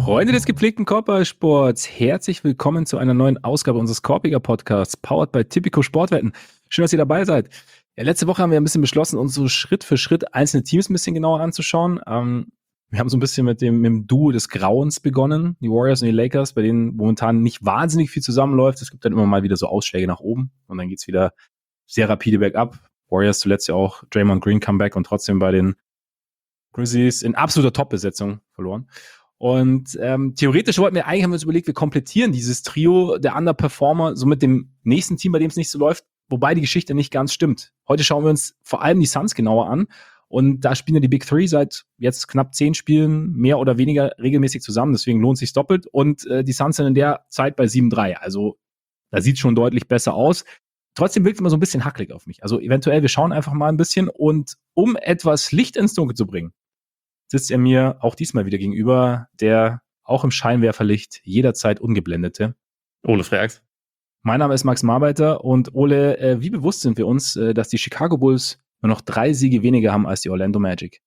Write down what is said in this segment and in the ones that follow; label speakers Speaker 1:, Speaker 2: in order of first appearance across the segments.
Speaker 1: Freunde des gepflegten Korbballsports, herzlich willkommen zu einer neuen Ausgabe unseres Korpiger Podcasts, powered by Tipico Sportwetten. Schön, dass ihr dabei seid. Ja, letzte Woche haben wir ein bisschen beschlossen, uns so Schritt für Schritt einzelne Teams ein bisschen genauer anzuschauen. Wir haben so ein bisschen mit dem Duo des Grauens begonnen, die Warriors und die Lakers, bei denen momentan nicht wahnsinnig viel zusammenläuft. Es gibt dann immer mal wieder so Ausschläge nach oben und dann geht's wieder sehr rapide bergab. Warriors zuletzt ja auch Draymond Green Comeback und trotzdem bei den Grizzlies in absoluter Top-Besetzung verloren. Und theoretisch haben wir uns überlegt, wir komplettieren dieses Trio der Underperformer so mit dem nächsten Team, bei dem es nicht so läuft, wobei die Geschichte nicht ganz stimmt. Heute schauen wir uns vor allem die Suns genauer an und da spielen ja die Big Three seit jetzt knapp 10 Spielen mehr oder weniger regelmäßig zusammen, deswegen lohnt es sich doppelt und die Suns sind in der Zeit bei 7-3, also da sieht es schon deutlich besser aus. Trotzdem wirkt es immer so ein bisschen hackelig auf mich. Also eventuell, wir schauen einfach mal ein bisschen und um etwas Licht ins Dunkel zu bringen, sitzt er mir auch diesmal wieder gegenüber, der auch im Scheinwerferlicht jederzeit ungeblendete
Speaker 2: Ole Freaks.
Speaker 1: Mein Name ist Max Marbeiter und Ole, wie bewusst sind wir uns, dass die Chicago Bulls nur noch 3 Siege weniger haben als die Orlando Magic?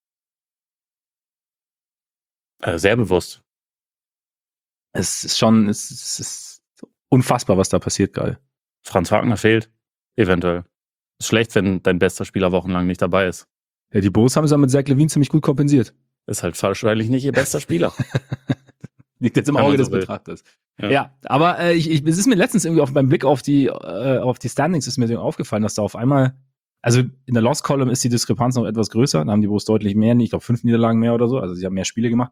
Speaker 2: Sehr bewusst.
Speaker 1: Es ist unfassbar, was da passiert gerade.
Speaker 2: Franz Wagner fehlt, eventuell. Ist schlecht, wenn dein bester Spieler wochenlang nicht dabei ist.
Speaker 1: Ja, die Bulls haben es ja mit Zach LaVine ziemlich gut kompensiert.
Speaker 2: Ist halt wahrscheinlich nicht ihr bester Spieler.
Speaker 1: Liegt jetzt im Auge des Betrachters. Ja, aber es ist mir letztens irgendwie beim Blick auf die Standings ist mir so aufgefallen, dass da auf einmal, also in der Loss Column ist die Diskrepanz noch etwas größer, da haben die Bulls deutlich mehr, ich glaube 5 Niederlagen mehr oder so, also sie haben mehr Spiele gemacht.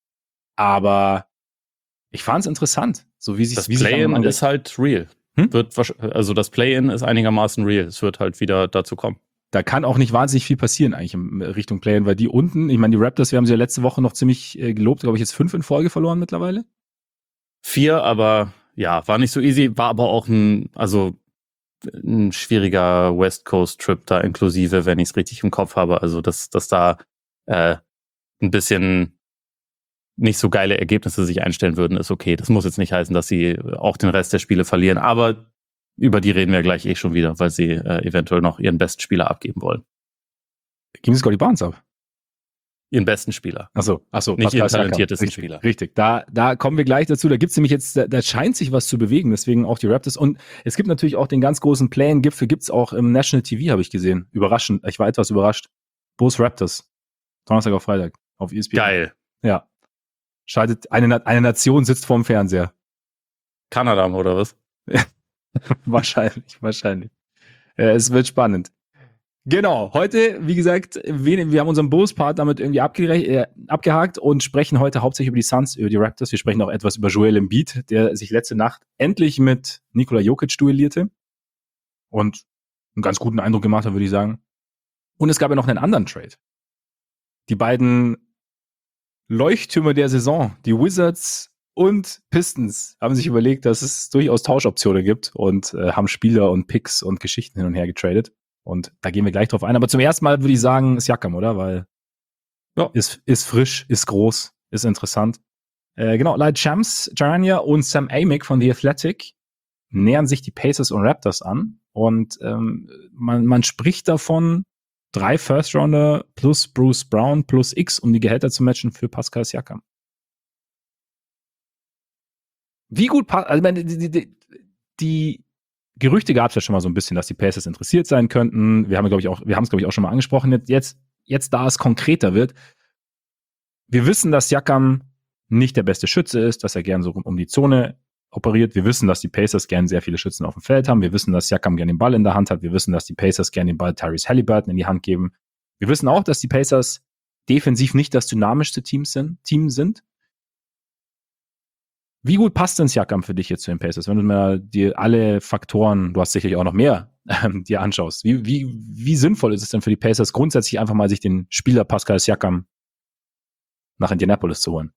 Speaker 1: Aber ich fand es interessant, so wie sich
Speaker 2: das Play-In ist halt real. Also das Play-In ist einigermaßen real. Es wird halt wieder dazu kommen.
Speaker 1: Da kann auch nicht wahnsinnig viel passieren eigentlich in Richtung Play-In, weil die unten, ich meine, die Raptors, wir haben sie ja letzte Woche noch ziemlich gelobt, glaube ich, jetzt 5 in Folge verloren mittlerweile.
Speaker 2: 4, aber ja, war nicht so easy, war aber auch ein schwieriger West Coast Trip da inklusive, wenn ich es richtig im Kopf habe. Also, dass da ein bisschen nicht so geile Ergebnisse sich einstellen würden, ist okay. Das muss jetzt nicht heißen, dass sie auch den Rest der Spiele verlieren, aber über die reden wir gleich schon wieder, weil sie eventuell noch ihren besten Spieler abgeben wollen.
Speaker 1: Geben sie Scottie Barnes ab?
Speaker 2: Ihren besten Spieler.
Speaker 1: Achso.
Speaker 2: Nicht ihren talentiertesten Spieler.
Speaker 1: Richtig, da kommen wir gleich dazu. Da gibt's nämlich jetzt, da scheint sich was zu bewegen, deswegen auch die Raptors. Und es gibt natürlich auch den ganz großen Play-In-Gipfel, gibt's auch im National TV, habe ich gesehen. Überraschend, ich war etwas überrascht. Bulls Raptors. Donnerstag auf Freitag auf ESPN.
Speaker 2: Geil.
Speaker 1: Ja. Schaltet, eine Nation sitzt vorm Fernseher.
Speaker 2: Kanada oder was?
Speaker 1: Wahrscheinlich. Es wird spannend. Genau, heute, wie gesagt, wir haben unseren Bulls-Part damit irgendwie abgehakt und sprechen heute hauptsächlich über die Suns, über die Raptors. Wir sprechen auch etwas über Joel Embiid, der sich letzte Nacht endlich mit Nikola Jokic duellierte und einen ganz guten Eindruck gemacht hat, würde ich sagen. Und es gab ja noch einen anderen Trade. Die beiden Leuchttürme der Saison, die Wizards und Pistons, haben sich überlegt, dass es durchaus Tauschoptionen gibt und haben Spieler und Picks und Geschichten hin und her getradet. Und da gehen wir gleich drauf ein. Aber zum ersten Mal würde ich sagen, ist Siakam, oder? Weil ist frisch, ist groß, ist interessant. Genau, laut Shams Charania und Sam Amick von The Athletic nähern sich die Pacers und Raptors an. Und man spricht davon, 3 First-Rounder plus Bruce Brown plus X, um die Gehälter zu matchen für Pascal Siakam. Wie gut passt, also die Gerüchte gab es ja schon mal so ein bisschen, dass die Pacers interessiert sein könnten. Wir haben es, glaube ich, auch schon mal angesprochen. Jetzt, da es konkreter wird. Wir wissen, dass Siakam nicht der beste Schütze ist, dass er gern so um die Zone operiert. Wir wissen, dass die Pacers gern sehr viele Schützen auf dem Feld haben. Wir wissen, dass Siakam gern den Ball in der Hand hat. Wir wissen, dass die Pacers gern den Ball Tyrese Haliburton in die Hand geben. Wir wissen auch, dass die Pacers defensiv nicht das dynamischste Team sind. Wie gut passt denn Siakam für dich jetzt zu den Pacers, wenn du mir dir alle Faktoren, du hast sicherlich auch noch mehr, dir anschaust? Wie sinnvoll ist es denn für die Pacers grundsätzlich einfach mal sich den Spieler Pascal Siakam nach Indianapolis zu holen?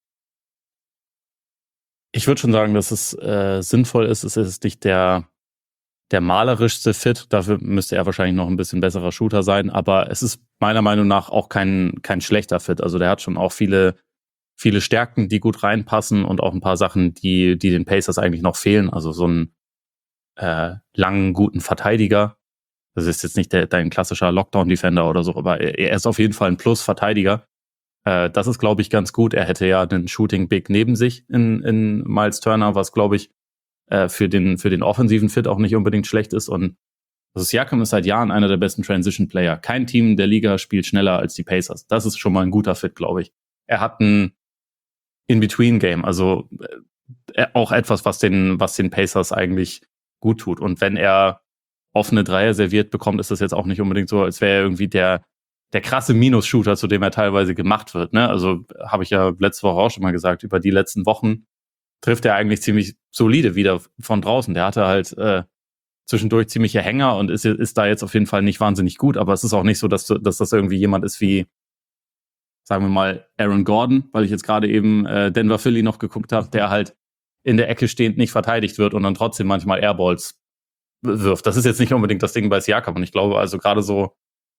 Speaker 2: Ich würde schon sagen, dass es sinnvoll ist. Es ist nicht der malerischste Fit. Dafür müsste er wahrscheinlich noch ein bisschen besserer Shooter sein. Aber es ist meiner Meinung nach auch kein schlechter Fit. Also der hat schon auch viele Stärken, die gut reinpassen und auch ein paar Sachen, die den Pacers eigentlich noch fehlen. Also so einen langen, guten Verteidiger. Das ist jetzt nicht dein klassischer Lockdown-Defender oder so, aber er ist auf jeden Fall ein Plus-Verteidiger. Das ist, glaube ich, ganz gut. Er hätte ja einen Shooting Big neben sich in Miles Turner, was, glaube ich, für den offensiven Fit auch nicht unbedingt schlecht ist. Und also Siakam ist seit Jahren einer der besten Transition-Player. Kein Team der Liga spielt schneller als die Pacers. Das ist schon mal ein guter Fit, glaube ich. Er hat ein In-Between-Game, also auch etwas, was den Pacers eigentlich gut tut. Und wenn er offene Dreier serviert bekommt, ist das jetzt auch nicht unbedingt so, als wäre er irgendwie der krasse Minus-Shooter, zu dem er teilweise gemacht wird. Ne? Also habe ich ja letzte Woche auch schon mal gesagt, über die letzten Wochen trifft er eigentlich ziemlich solide wieder von draußen. Der hatte halt zwischendurch ziemliche Hänger und ist da jetzt auf jeden Fall nicht wahnsinnig gut, aber es ist auch nicht so, dass das irgendwie jemand ist wie, sagen wir mal, Aaron Gordon, weil ich jetzt gerade eben Denver Philly noch geguckt habe, der halt in der Ecke stehend nicht verteidigt wird und dann trotzdem manchmal Airballs wirft. Das ist jetzt nicht unbedingt das Ding bei Siakam und ich glaube also gerade so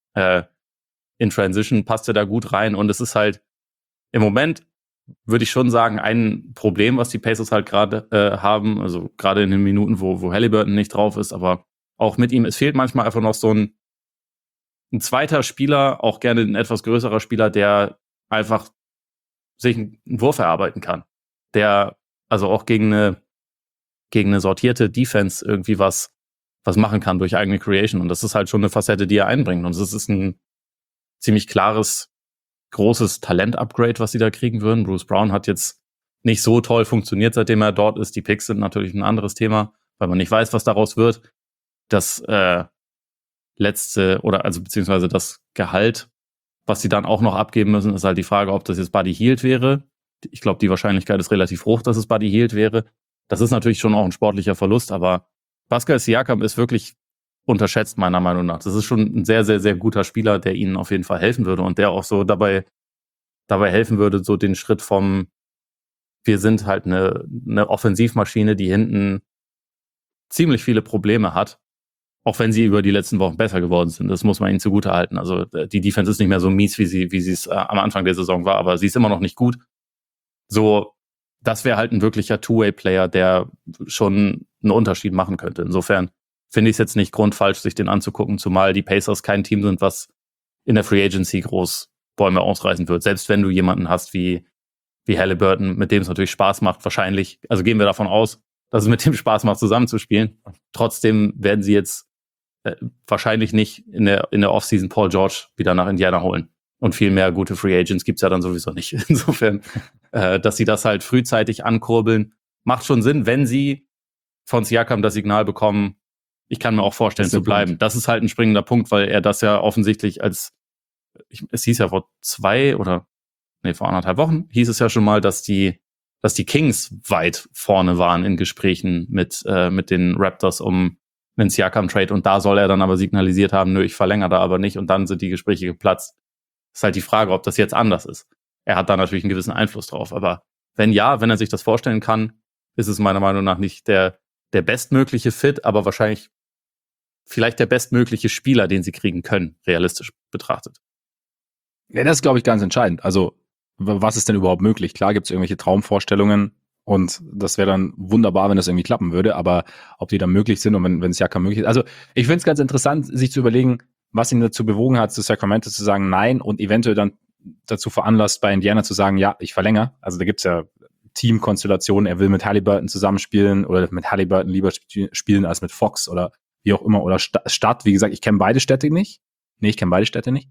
Speaker 2: in Transition passt er da gut rein und es ist halt im Moment, würde ich schon sagen, ein Problem, was die Pacers halt gerade haben, also gerade in den Minuten, wo Haliburton nicht drauf ist, aber auch mit ihm, es fehlt manchmal einfach noch so ein zweiter Spieler, auch gerne ein etwas größerer Spieler, der einfach sich einen Wurf erarbeiten kann, der also auch gegen eine sortierte Defense irgendwie was machen kann durch eigene Creation und das ist halt schon eine Facette, die er einbringt und das ist ein ziemlich klares, großes Talent-Upgrade, was sie da kriegen würden. Bruce Brown hat jetzt nicht so toll funktioniert, seitdem er dort ist. Die Picks sind natürlich ein anderes Thema, weil man nicht weiß, was daraus wird. Das beziehungsweise das Gehalt, was sie dann auch noch abgeben müssen, ist halt die Frage, ob das jetzt Buddy Hield wäre. Ich glaube, die Wahrscheinlichkeit ist relativ hoch, dass es Buddy Hield wäre. Das ist natürlich schon auch ein sportlicher Verlust, aber Pascal Siakam ist wirklich unterschätzt, meiner Meinung nach. Das ist schon ein sehr, sehr, sehr guter Spieler, der ihnen auf jeden Fall helfen würde und der auch so dabei helfen würde, so den Schritt vom wir sind halt eine Offensivmaschine, die hinten ziemlich viele Probleme hat, auch wenn sie über die letzten Wochen besser geworden sind. Das muss man ihnen zugutehalten. Also die Defense ist nicht mehr so mies, wie sie es am Anfang der Saison war, aber sie ist immer noch nicht gut. So, das wäre halt ein wirklicher Two-Way-Player, der schon einen Unterschied machen könnte. Insofern finde ich es jetzt nicht grundfalsch, sich den anzugucken, zumal die Pacers kein Team sind, was in der Free Agency groß Bäume ausreißen wird. Selbst wenn du jemanden hast wie Haliburton, mit dem es natürlich Spaß macht, wahrscheinlich, also gehen wir davon aus, dass es mit dem Spaß macht, zusammenzuspielen. Trotzdem werden sie jetzt wahrscheinlich nicht in der Offseason Paul George wieder nach Indiana holen. Und viel mehr gute Free Agents gibt's ja dann sowieso nicht. Insofern, dass sie das halt frühzeitig ankurbeln, macht schon Sinn, wenn sie von Siakam das Signal bekommen, ich kann mir auch vorstellen zu bleiben. Punkt. Das ist halt ein springender Punkt, weil er das ja offensichtlich es hieß ja vor 1,5 Wochen, hieß es ja schon mal, dass die Kings weit vorne waren in Gesprächen mit den Raptors um einen Siakam-Trade und da soll er dann aber signalisiert haben, nö, ich verlängere da aber nicht und dann sind die Gespräche geplatzt. Ist halt die Frage, ob das jetzt anders ist. Er hat da natürlich einen gewissen Einfluss drauf, aber wenn er sich das vorstellen kann, ist es meiner Meinung nach nicht der bestmögliche Fit, aber wahrscheinlich vielleicht der bestmögliche Spieler, den sie kriegen können, realistisch betrachtet.
Speaker 1: Ja, das ist, glaube ich, ganz entscheidend. Also, was ist denn überhaupt möglich? Klar gibt es irgendwelche Traumvorstellungen und das wäre dann wunderbar, wenn das irgendwie klappen würde, aber ob die dann möglich sind und wenn es ja kein möglich ist. Also, ich finde es ganz interessant, sich zu überlegen, was ihn dazu bewogen hat, zu Sacramento zu sagen nein und eventuell dann dazu veranlasst, bei Indiana zu sagen, ja, ich verlängere. Also da gibt's ja Teamkonstellationen, er will mit Haliburton zusammenspielen oder mit Haliburton lieber spielen als mit Fox oder wie auch immer. Oder Stadt, wie gesagt, ich kenne beide Städte nicht. Nee, ich kenne beide Städte nicht.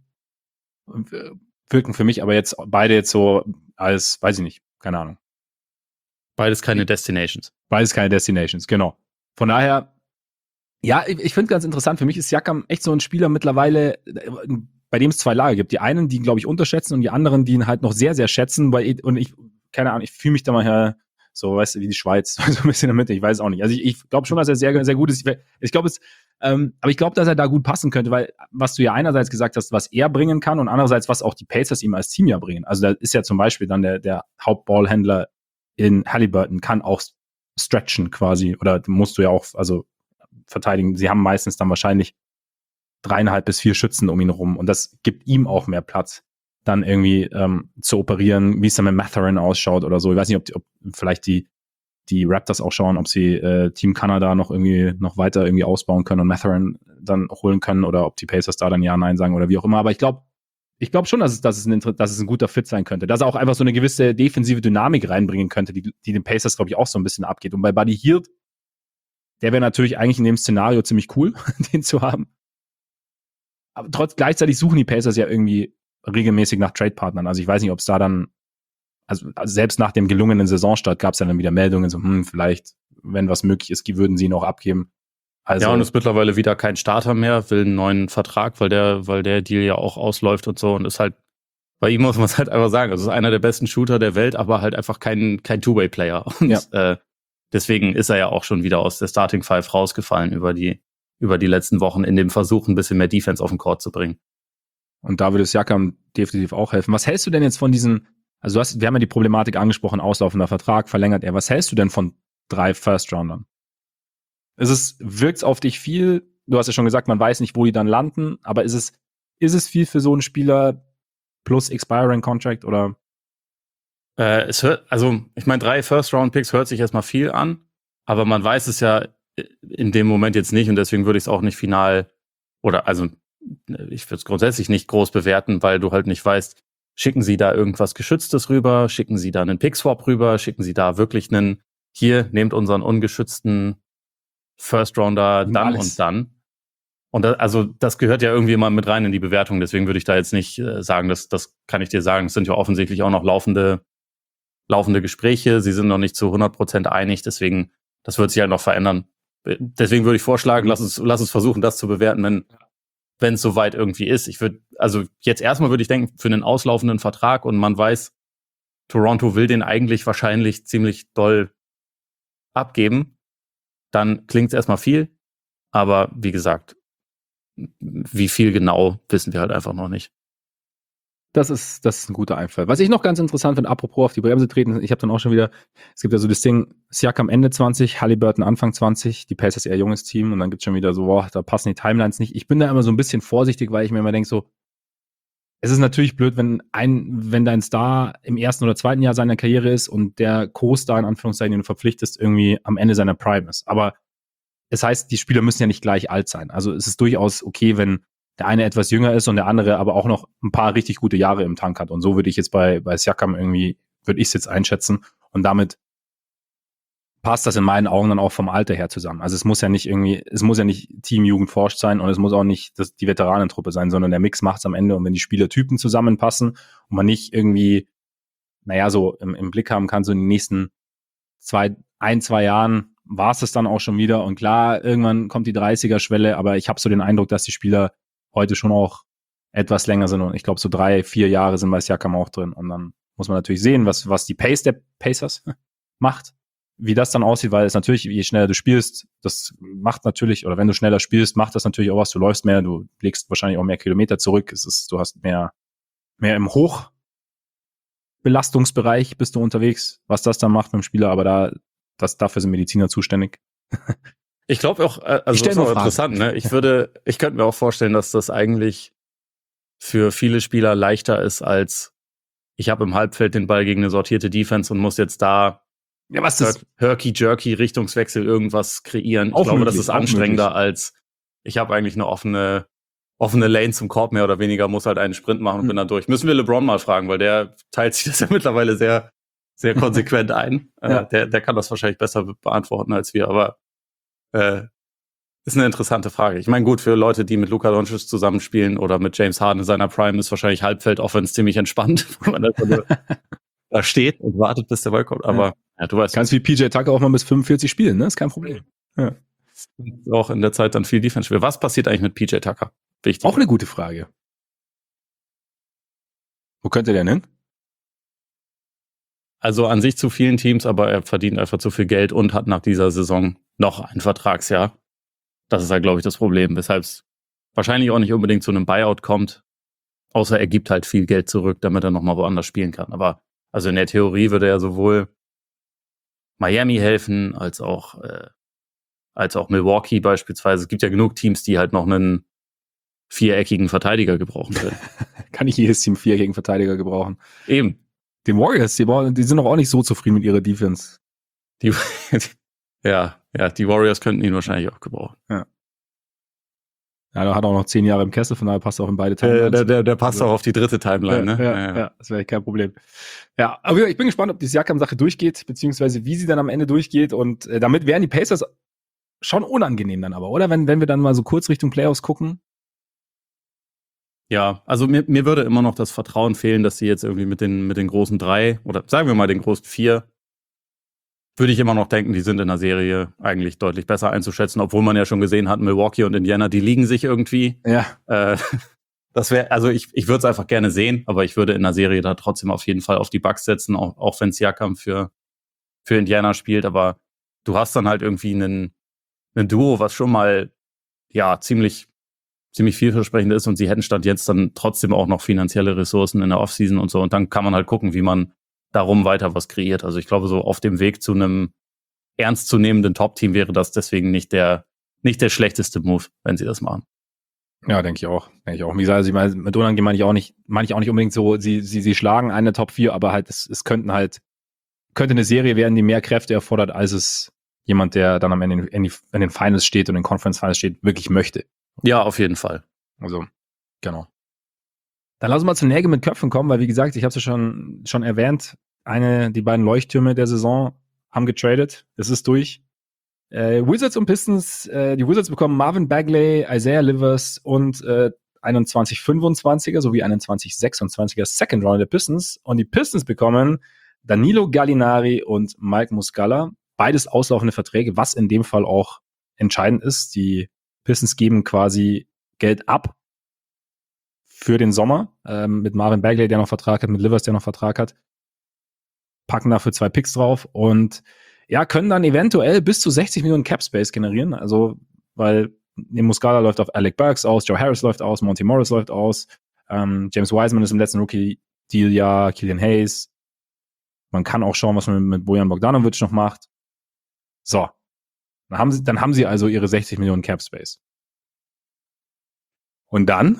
Speaker 1: Wirken für mich aber jetzt beide jetzt so als, weiß ich nicht, keine Ahnung.
Speaker 2: Beides keine Destinations.
Speaker 1: Beides keine Destinations, genau. Von daher, ja, ich finde ganz interessant. Für mich ist Siakam echt so ein Spieler mittlerweile, bei dem es zwei Lager gibt. Die einen, die ihn, glaube ich, unterschätzen und die anderen, die ihn halt noch sehr, sehr schätzen. Und ich, keine Ahnung, ich fühle mich da mal so, weißt du, wie die Schweiz, so ein bisschen in der Mitte. Ich weiß auch nicht. Also ich glaube schon, dass er sehr, sehr gut ist. Ich glaube aber ich glaube, dass er da gut passen könnte, weil was du ja einerseits gesagt hast, was er bringen kann und andererseits, was auch die Pacers ihm als Team ja bringen. Also da ist ja zum Beispiel dann der Hauptballhändler in Haliburton kann auch stretchen quasi oder musst du ja auch, also verteidigen. Sie haben meistens dann wahrscheinlich 3,5 bis 4 Schützen um ihn rum und das gibt ihm auch mehr Platz, dann irgendwie zu operieren, wie es dann mit Mathurin ausschaut oder so. Ich weiß nicht, ob vielleicht die Raptors auch schauen, ob sie Team Kanada noch weiter irgendwie ausbauen können und Mathurin dann holen können oder ob die Pacers da dann ja, nein sagen oder wie auch immer. Aber ich glaube, Ich glaube schon, dass es ein guter Fit sein könnte. Dass er auch einfach so eine gewisse defensive Dynamik reinbringen könnte, die den Pacers, glaube ich, auch so ein bisschen abgeht. Und bei Buddy Hield, der wäre natürlich eigentlich in dem Szenario ziemlich cool, den zu haben. Aber gleichzeitig suchen die Pacers ja irgendwie regelmäßig nach Trade-Partnern. Also ich weiß nicht, ob es da dann, also selbst nach dem gelungenen Saisonstart gab es dann wieder Meldungen, so, vielleicht, wenn was möglich ist, würden sie ihn auch abgeben. Also,
Speaker 2: ja, und ist mittlerweile wieder kein Starter mehr, will einen neuen Vertrag, weil der Deal ja auch ausläuft und so, und ist halt, bei ihm muss man es halt einfach sagen, also ist einer der besten Shooter der Welt, aber halt einfach kein Two-Way-Player. Und deswegen ist er ja auch schon wieder aus der Starting Five rausgefallen über die letzten Wochen in dem Versuch, ein bisschen mehr Defense auf den Court zu bringen.
Speaker 1: Und da würde es Siakam definitiv auch helfen. Was hältst du denn jetzt von diesen, also wir haben ja die Problematik angesprochen, auslaufender Vertrag, verlängert er. Was hältst du denn von 3 First-Roundern? Wirkt's auf dich viel? Du hast ja schon gesagt, man weiß nicht, wo die dann landen, aber ist es viel für so einen Spieler plus Expiring Contract oder?
Speaker 2: Ich meine, 3 First-Round-Picks hört sich erstmal viel an, aber man weiß es ja in dem Moment jetzt nicht, und deswegen würde ich es auch nicht final ich würde es grundsätzlich nicht groß bewerten, weil du halt nicht weißt, schicken sie da irgendwas Geschütztes rüber, schicken sie da einen Pick-Swap rüber, schicken sie da wirklich hier, nehmt unseren ungeschützten First-Rounder dann
Speaker 1: alles.
Speaker 2: und dann. Und das gehört ja irgendwie immer mit rein in die Bewertung, deswegen würde ich da jetzt nicht sagen, das kann ich dir sagen. Es sind ja offensichtlich auch noch laufende Gespräche, sie sind noch nicht zu 100% einig, deswegen, das wird sich halt noch verändern. Deswegen würde ich vorschlagen, lass uns versuchen, das zu bewerten, wenn es soweit irgendwie ist. Jetzt erstmal würde ich denken, für einen auslaufenden Vertrag, und man weiß, Toronto will den eigentlich wahrscheinlich ziemlich doll abgeben, dann klingt es erstmal viel, aber wie gesagt, wie viel genau, wissen wir halt einfach noch nicht.
Speaker 1: Das ist ein guter Einfall. Was ich noch ganz interessant finde, apropos auf die Bremse treten, ich habe dann auch schon wieder, es gibt ja so das Ding, Siakam Ende 20, Haliburton Anfang 20, die Pacers eher junges Team, und dann gibt's schon wieder so, da passen die Timelines nicht. Ich bin da immer so ein bisschen vorsichtig, weil ich mir immer denke so, es ist natürlich blöd, wenn dein Star im ersten oder zweiten Jahr seiner Karriere ist und der Co-Star, in Anführungszeichen, den du verpflichtest, irgendwie am Ende seiner Prime ist. Aber es heißt, die Spieler müssen ja nicht gleich alt sein. Also es ist durchaus okay, wenn der eine etwas jünger ist und der andere aber auch noch ein paar richtig gute Jahre im Tank hat. Und so würde ich jetzt bei Siakam würde ich es jetzt einschätzen. Und damit passt das in meinen Augen dann auch vom Alter her zusammen. Also es muss ja nicht Teamjugend forscht sein, und es muss auch nicht die Veteranentruppe sein, sondern der Mix macht's am Ende. Und wenn die Spielertypen zusammenpassen und man nicht irgendwie, so im Blick haben kann, so in den nächsten 2 Jahren war es das dann auch schon wieder. Und klar, irgendwann kommt die 30er-Schwelle, aber ich habe so den Eindruck, dass die Spieler heute schon auch etwas länger sind. Und ich glaube, so 3, 4 Jahre sind bei Siakam auch drin. Und dann muss man natürlich sehen, was die Pace der Pacers macht, wie das dann aussieht, weil es natürlich, je schneller du spielst, das macht natürlich, oder wenn du schneller spielst, macht das natürlich auch was. Du läufst mehr, du legst wahrscheinlich auch mehr Kilometer zurück. Du hast mehr im Hochbelastungsbereich bist du unterwegs, was das dann macht mit dem Spieler, aber dafür sind Mediziner zuständig.
Speaker 2: Ich glaube auch, das ist auch interessant, ne? Ich könnte mir auch vorstellen, dass das eigentlich für viele Spieler leichter ist, als ich habe im Halbfeld den Ball gegen eine sortierte Defense und muss jetzt da Herky-Jerky, Richtungswechsel, irgendwas kreieren. Ich glaube, das ist anstrengender, als ich habe eigentlich eine offene Lane zum Korb, mehr oder weniger, muss halt einen Sprint machen und bin dann durch. Müssen wir LeBron mal fragen, weil der teilt sich das ja mittlerweile sehr, sehr konsequent ein.
Speaker 1: Ja.
Speaker 2: Der kann das wahrscheinlich besser beantworten als wir, aber ist eine interessante Frage. Ich meine, gut, für Leute, die mit Luka Doncic zusammenspielen oder mit James Harden in seiner Prime, ist wahrscheinlich Halbfeld-Offense ziemlich entspannt, wenn man da steht und wartet, bis der Ball kommt. Aber du weißt.
Speaker 1: Kannst wie PJ Tucker auch mal bis 45 spielen, ne? Ist kein Problem. Ja.
Speaker 2: Auch in der Zeit dann viel Defense spielen. Was passiert eigentlich mit PJ Tucker? Wichtig.
Speaker 1: Auch eine gute Frage. Wo könnte der denn hin?
Speaker 2: Also an sich zu vielen Teams, aber er verdient einfach zu viel Geld und hat nach dieser Saison noch ein Vertragsjahr. Das ist halt, glaube ich, das Problem, weshalb es wahrscheinlich auch nicht unbedingt zu einem Buyout kommt, außer er gibt halt viel Geld zurück, damit er nochmal woanders spielen kann. Aber also in der Theorie würde er sowohl Miami helfen, als auch Milwaukee beispielsweise. Es gibt ja genug Teams, die halt noch einen viereckigen Verteidiger gebrauchen können.
Speaker 1: Kann nicht jedes Team viereckigen Verteidiger gebrauchen.
Speaker 2: Eben.
Speaker 1: Die Warriors, die sind doch auch nicht so zufrieden mit ihrer Defense.
Speaker 2: Die Warriors könnten ihn wahrscheinlich auch gebrauchen.
Speaker 1: Ja. Ja, er hat auch noch 10 Jahre im Kessel, von daher passt er auch in beide Timelines.
Speaker 2: Der passt auch auf die dritte Timeline, ne?
Speaker 1: Ja, das wäre kein Problem. Ja, aber ich bin gespannt, ob die Siakam-Sache durchgeht, beziehungsweise wie sie dann am Ende durchgeht. Und damit wären die Pacers schon unangenehm dann aber, oder? Wenn wir dann mal so kurz Richtung Playoffs gucken.
Speaker 2: Ja, also mir würde immer noch das Vertrauen fehlen, dass sie jetzt irgendwie mit den großen 3 oder sagen wir mal den großen 4, würde ich immer noch denken, die sind in der Serie eigentlich deutlich besser einzuschätzen, obwohl man ja schon gesehen hat, Milwaukee und Indiana, die liegen sich irgendwie.
Speaker 1: Ja.
Speaker 2: Das wäre, also ich würde es einfach gerne sehen, aber ich würde in der Serie da trotzdem auf jeden Fall auf die Bucks setzen, auch wenn Siakam für Indiana spielt, aber du hast dann halt irgendwie ein Duo, was schon mal ja ziemlich vielversprechend ist und sie hätten Stand jetzt dann trotzdem auch noch finanzielle Ressourcen in der Offseason und so und dann kann man halt gucken, wie man darum weiter was kreiert. Also ich glaube, so auf dem Weg zu einem ernstzunehmenden Top-Team wäre das deswegen nicht der schlechteste Move, wenn sie das machen.
Speaker 1: Ja, denke ich auch. Wie gesagt, also ich meine, mit Unangenehm meine ich auch nicht unbedingt so, sie schlagen eine Top 4, aber halt, es könnte eine Serie werden, die mehr Kräfte erfordert, als es jemand, der dann am Ende in den Finals steht und in den Conference Finals steht, wirklich möchte.
Speaker 2: Ja, auf jeden Fall.
Speaker 1: Also, genau. Dann lass uns mal zu Nägel mit Köpfen kommen, weil wie gesagt, ich habe es ja schon erwähnt, die beiden Leuchttürme der Saison haben getradet. Es ist durch. Wizards und Pistons, die Wizards bekommen Marvin Bagley, Isaiah Livers und 21-25er sowie 21-26er Second Round der Pistons. Und die Pistons bekommen Danilo Gallinari und Mike Muscala. Beides auslaufende Verträge, was in dem Fall auch entscheidend ist. Die Pistons geben quasi Geld ab für den Sommer, mit Marvin Bagley, der noch Vertrag hat, mit Livers, der noch Vertrag hat, packen dafür 2 Picks drauf und ja, können dann eventuell bis zu 60 Millionen Cap Space generieren, also, weil Muscala läuft auf Alec Burks aus, Joe Harris läuft aus, Monty Morris läuft aus, James Wiseman ist im letzten Rookie-Deal, ja, Killian Hayes, man kann auch schauen, was man mit Bojan Bogdanovic noch macht. So. Dann haben sie also ihre 60 Millionen Cap Space. Und dann?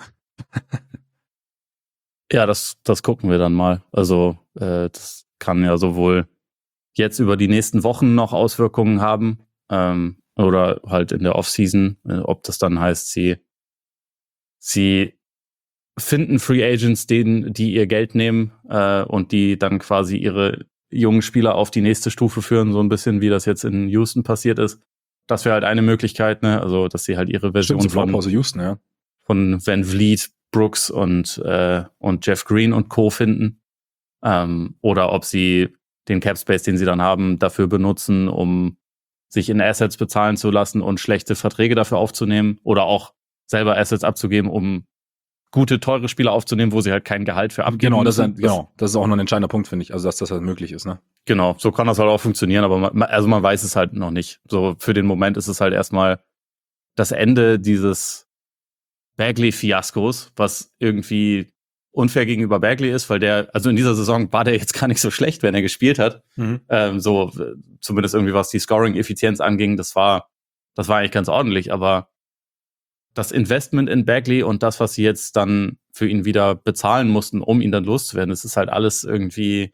Speaker 2: Ja, das gucken wir dann mal. Also das kann ja sowohl jetzt über die nächsten Wochen noch Auswirkungen haben oder halt in der Offseason, ob das dann heißt, sie finden Free Agents, die ihr Geld nehmen und die dann quasi ihre jungen Spieler auf die nächste Stufe führen, so ein bisschen wie das jetzt in Houston passiert ist. Das wäre halt eine Möglichkeit, ne? Also dass sie halt ihre Version
Speaker 1: Houston, ja.
Speaker 2: von Van Vliet, Brooks und Jeff Green und Co. finden. Oder ob sie den Cap Space, den sie dann haben, dafür benutzen, um sich in Assets bezahlen zu lassen und schlechte Verträge dafür aufzunehmen. Oder auch selber Assets abzugeben, um gute, teure Spieler aufzunehmen, wo sie halt kein Gehalt für abgeben müssen.
Speaker 1: Das ist auch noch ein entscheidender Punkt, finde ich. Also, dass das halt möglich ist, ne?
Speaker 2: Genau, so kann das halt auch funktionieren, aber man weiß es halt noch nicht. So für den Moment ist es halt erstmal das Ende dieses Bagley-Fiaskos, was irgendwie unfair gegenüber Bagley ist, weil also in dieser Saison war der jetzt gar nicht so schlecht, wenn er gespielt hat. So zumindest irgendwie, was die Scoring-Effizienz anging, das war eigentlich ganz ordentlich, aber das Investment in Bagley und das, was sie jetzt dann für ihn wieder bezahlen mussten, um ihn dann loszuwerden, das ist halt alles irgendwie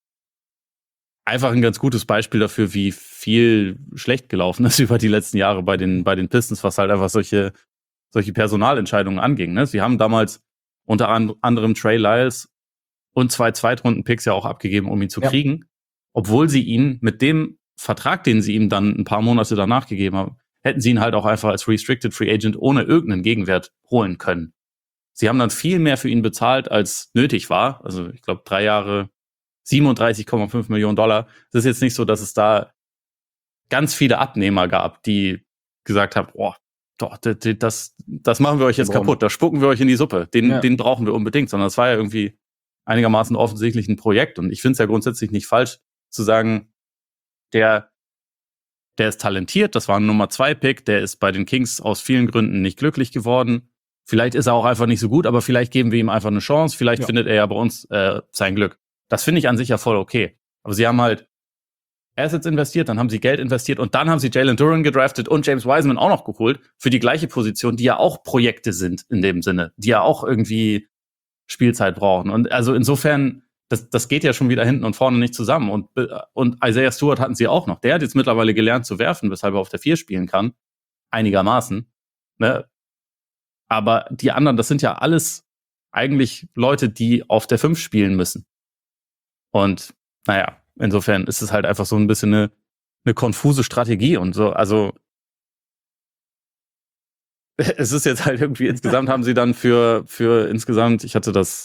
Speaker 2: einfach ein ganz gutes Beispiel dafür, wie viel schlecht gelaufen ist über die letzten Jahre bei den Pistons, was halt einfach solche Personalentscheidungen anging. Ne? Sie haben damals unter anderem Trey Lyles und 2 Zweitrunden-Picks ja auch abgegeben, um ihn zu kriegen, obwohl sie ihn mit dem Vertrag, den sie ihm dann ein paar Monate danach gegeben haben, hätten sie ihn halt auch einfach als Restricted Free Agent ohne irgendeinen Gegenwert holen können. Sie haben dann viel mehr für ihn bezahlt, als nötig war. Also ich glaube 3 Jahre 37,5 Millionen $. Es ist jetzt nicht so, dass es da ganz viele Abnehmer gab, die gesagt haben, doch, das machen wir euch jetzt kaputt, da spucken wir euch in die Suppe, den brauchen wir unbedingt, sondern es war ja irgendwie einigermaßen offensichtlich ein Projekt und ich finde es ja grundsätzlich nicht falsch zu sagen, der ist talentiert, das war ein Nummer 2 Pick, der ist bei den Kings aus vielen Gründen nicht glücklich geworden, vielleicht ist er auch einfach nicht so gut, aber vielleicht geben wir ihm einfach eine Chance, vielleicht findet er ja bei uns sein Glück. Das finde ich an sich ja voll okay, aber sie haben halt Assets investiert, dann haben sie Geld investiert und dann haben sie Jalen Duren gedraftet und James Wiseman auch noch geholt für die gleiche Position, die ja auch Projekte sind in dem Sinne, die ja auch irgendwie Spielzeit brauchen. Und also insofern, das geht ja schon wieder hinten und vorne nicht zusammen. Und Isaiah Stewart hatten sie auch noch. Der hat jetzt mittlerweile gelernt zu werfen, weshalb er auf der 4 spielen kann. Einigermaßen. Ne? Aber die anderen, das sind ja alles eigentlich Leute, die auf der 5 spielen müssen. Und naja, insofern ist es halt einfach so ein bisschen eine konfuse Strategie und so. Also es ist jetzt halt irgendwie, insgesamt haben sie dann für insgesamt, ich hatte das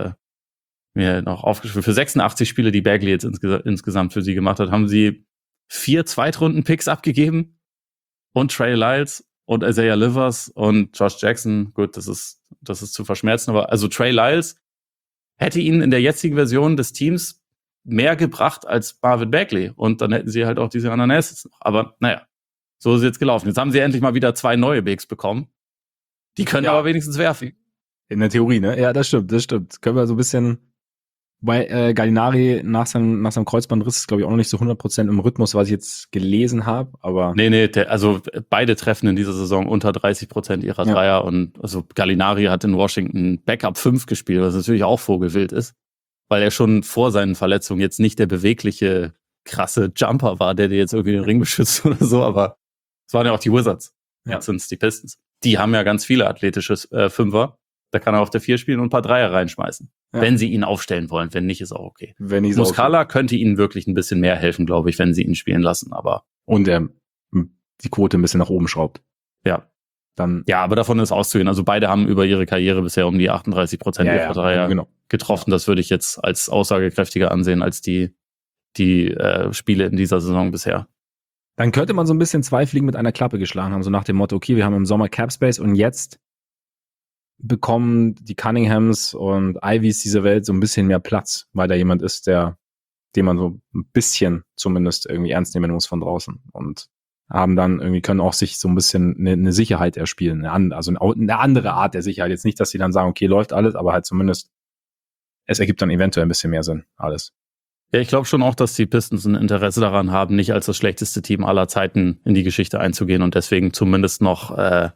Speaker 2: mir noch aufgeschrieben, für 86 Spiele, die Bagley jetzt insgesamt für sie gemacht hat, haben sie 4 Zweitrunden-Picks abgegeben und Trey Lyles und Isaiah Livers und Josh Jackson. Gut, das ist zu verschmerzen, aber also Trey Lyles hätte ihnen in der jetzigen Version des Teams mehr gebracht als Marvin Bagley und dann hätten sie halt auch diese anderen Assets noch. Aber naja, so ist es jetzt gelaufen. Jetzt haben sie endlich mal wieder 2 neue Bigs bekommen. Die können aber wenigstens werfen.
Speaker 1: In der Theorie, ne? Ja, das stimmt. Können wir so ein bisschen, weil Gallinari nach seinem Kreuzbandriss ist, glaube ich, auch noch nicht so 100% im Rhythmus, was ich jetzt gelesen habe, aber...
Speaker 2: Nee, also beide treffen in dieser Saison unter 30% ihrer Dreier und also Gallinari hat in Washington Backup 5 gespielt, was natürlich auch vogelwild ist, weil er schon vor seinen Verletzungen jetzt nicht der bewegliche, krasse Jumper war, der dir jetzt irgendwie den Ring beschützt oder so, aber es waren ja auch die Wizards. Jetzt sind es die Pistons. Die haben ja ganz viele athletische Fünfer. Da kann er auf der 4 spielen und ein paar Dreier reinschmeißen. Ja. Wenn sie ihn aufstellen wollen. Wenn nicht, ist auch okay. Muscala könnte ihnen wirklich ein bisschen mehr helfen, glaube ich, wenn sie ihn spielen lassen. Aber
Speaker 1: und er die Quote ein bisschen nach oben schraubt.
Speaker 2: Ja. Ja, aber davon ist auszugehen. Also beide haben über ihre Karriere bisher um die 38% ihrer Dreier getroffen. Das würde ich jetzt als aussagekräftiger ansehen als die Spiele in dieser Saison bisher.
Speaker 1: Dann könnte man so ein bisschen 2 Fliegen mit einer Klappe geschlagen haben, so nach dem Motto, okay, wir haben im Sommer Cap Space und jetzt bekommen die Cunninghams und Ivys dieser Welt so ein bisschen mehr Platz, weil da jemand ist, den man so ein bisschen zumindest irgendwie ernst nehmen muss von draußen und können auch sich so ein bisschen eine Sicherheit erspielen, also eine andere Art der Sicherheit. Jetzt nicht, dass sie dann sagen, okay, läuft alles, aber halt zumindest es ergibt dann eventuell ein bisschen mehr Sinn, alles.
Speaker 2: Ja, ich glaube schon auch, dass die Pistons ein Interesse daran haben, nicht als das schlechteste Team aller Zeiten in die Geschichte einzugehen und deswegen zumindest noch,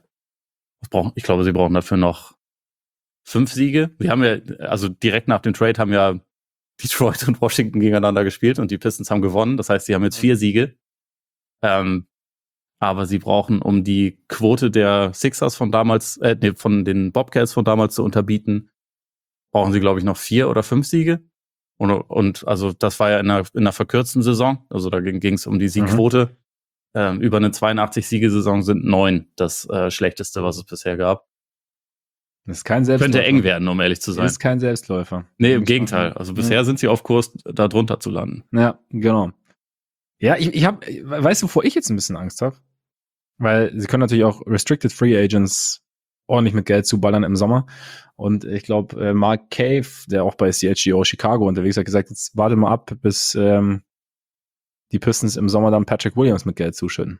Speaker 2: ich glaube, sie brauchen dafür noch 5 Siege. Sie haben ja, also direkt nach dem Trade haben ja Detroit und Washington gegeneinander gespielt und die Pistons haben gewonnen. Das heißt, sie haben jetzt 4 Siege. Aber sie brauchen, um die Quote der Sixers von damals, von den Bobcats von damals zu unterbieten, brauchen sie, glaube ich, noch 4 oder 5 Siege. Und also das war ja in einer verkürzten Saison, also da ging es um die Siegquote. Über eine 82-Siege-Saison sind 9 das schlechteste, was es bisher gab.
Speaker 1: Das ist kein Selbstläufer.
Speaker 2: Könnte eng werden, um ehrlich zu sein.
Speaker 1: Das ist kein Selbstläufer.
Speaker 2: Nee, im Gegenteil. Also bisher sind sie auf Kurs, da drunter zu landen.
Speaker 1: Ja, genau. Ja, weißt du, wovor ich jetzt ein bisschen Angst habe? Weil sie können natürlich auch Restricted Free Agents ordentlich mit Geld zuballern im Sommer. Und ich glaube, Mark Cave, der auch bei CHGO Chicago unterwegs ist, hat gesagt, jetzt warte mal ab, bis die Pistons im Sommer dann Patrick Williams mit Geld zuschütten.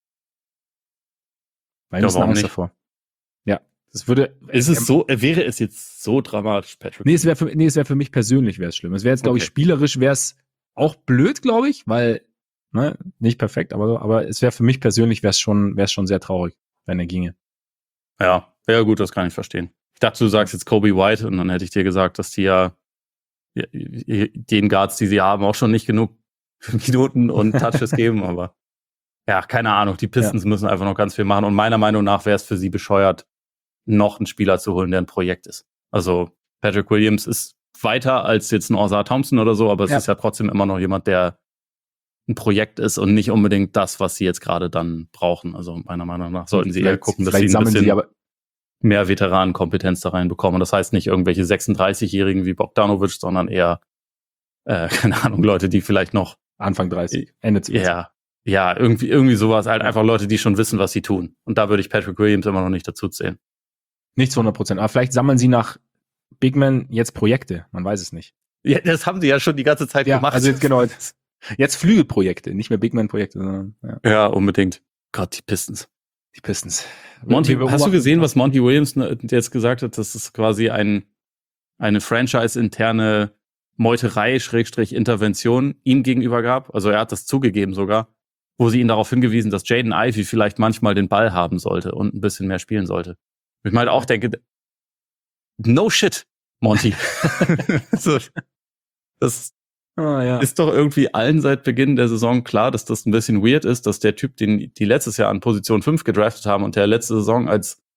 Speaker 1: Weil ich Angst davor. Ja, das würde.
Speaker 2: Wäre es jetzt so dramatisch, Patrick?
Speaker 1: Nee, es wäre für mich persönlich wäre es schlimm. Es wäre jetzt, glaube ich, spielerisch wäre es auch blöd, glaube ich, weil, ne, nicht perfekt, aber es wäre für mich persönlich wäre es schon sehr traurig, wenn er ginge.
Speaker 2: Ja, gut, das kann ich verstehen. Ich dachte, du sagst jetzt Kobe White und dann hätte ich dir gesagt, dass die ja den Guards, die sie haben, auch schon nicht genug Minuten und Touches geben, aber ja, keine Ahnung. Die Pistons müssen einfach noch ganz viel machen und meiner Meinung nach wäre es für sie bescheuert, noch einen Spieler zu holen, der ein Projekt ist. Also Patrick Williams ist weiter als jetzt ein Ozar Thompson oder so, aber es ist ja trotzdem immer noch jemand, der ein Projekt ist und nicht unbedingt das, was sie jetzt gerade dann brauchen. Also meiner Meinung nach sollten sie eher gucken, dass sie ein bisschen mehr Veteranenkompetenz da reinbekommen. Und das heißt nicht irgendwelche 36-Jährigen wie Bogdanovic, sondern eher, keine Ahnung, Leute, die vielleicht noch
Speaker 1: Anfang 30, Ende 20.
Speaker 2: Ja, irgendwie sowas. Halt einfach Leute, die schon wissen, was sie tun. Und da würde ich Patrick Williams immer noch nicht dazu zählen.
Speaker 1: Nicht zu 100%. Aber vielleicht sammeln sie nach Big Men jetzt Projekte. Man weiß es nicht.
Speaker 2: Ja, das haben sie ja schon die ganze Zeit gemacht.
Speaker 1: Also jetzt genau. Jetzt Flügelprojekte, nicht mehr Big Man-Projekte, sondern
Speaker 2: ja, unbedingt. Gott, die Pistons.
Speaker 1: Die Pistons.
Speaker 2: Hast du gesehen, was Monty Williams jetzt gesagt hat? Das ist quasi eine Franchise-interne Meuterei, Intervention ihm gegenüber gab. Also er hat das zugegeben sogar, wo sie ihn darauf hingewiesen, dass Jaden Ivey vielleicht manchmal den Ball haben sollte und ein bisschen mehr spielen sollte. Ich meine auch denke, no shit, Monty. So, das ist doch irgendwie allen seit Beginn der Saison klar, dass das ein bisschen weird ist, dass der Typ, den die letztes Jahr an Position 5 gedraftet haben und der letzte Saison als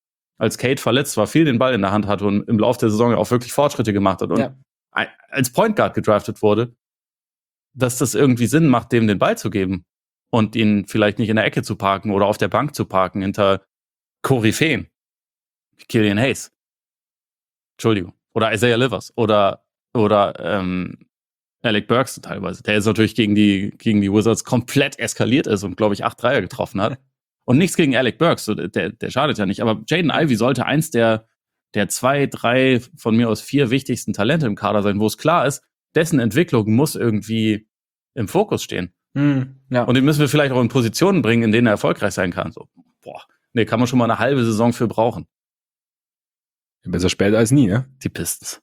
Speaker 2: als Cade verletzt war, viel den Ball in der Hand hatte und im Laufe der Saison auch wirklich Fortschritte gemacht hat und als Point Guard gedraftet wurde, dass das irgendwie Sinn macht, dem den Ball zu geben und ihn vielleicht nicht in der Ecke zu parken oder auf der Bank zu parken hinter Koryphäen. Killian Hayes. Entschuldigung. Oder Isaiah Livers. Oder Alec Burks teilweise. Der ist natürlich gegen die Wizards komplett eskaliert ist und, glaube ich, 8 Dreier getroffen hat. Und nichts gegen Alec Burks. Der schadet ja nicht. Aber Jaden Ivey sollte eins der 2, 3, von mir aus 4 wichtigsten Talente im Kader sein, wo es klar ist, dessen Entwicklung muss irgendwie im Fokus stehen.
Speaker 1: Ja.
Speaker 2: Und den müssen wir vielleicht auch in Positionen bringen, in denen er erfolgreich sein kann. So, kann man schon mal eine halbe Saison für brauchen.
Speaker 1: Besser spät als nie, ne?
Speaker 2: Die Pistons.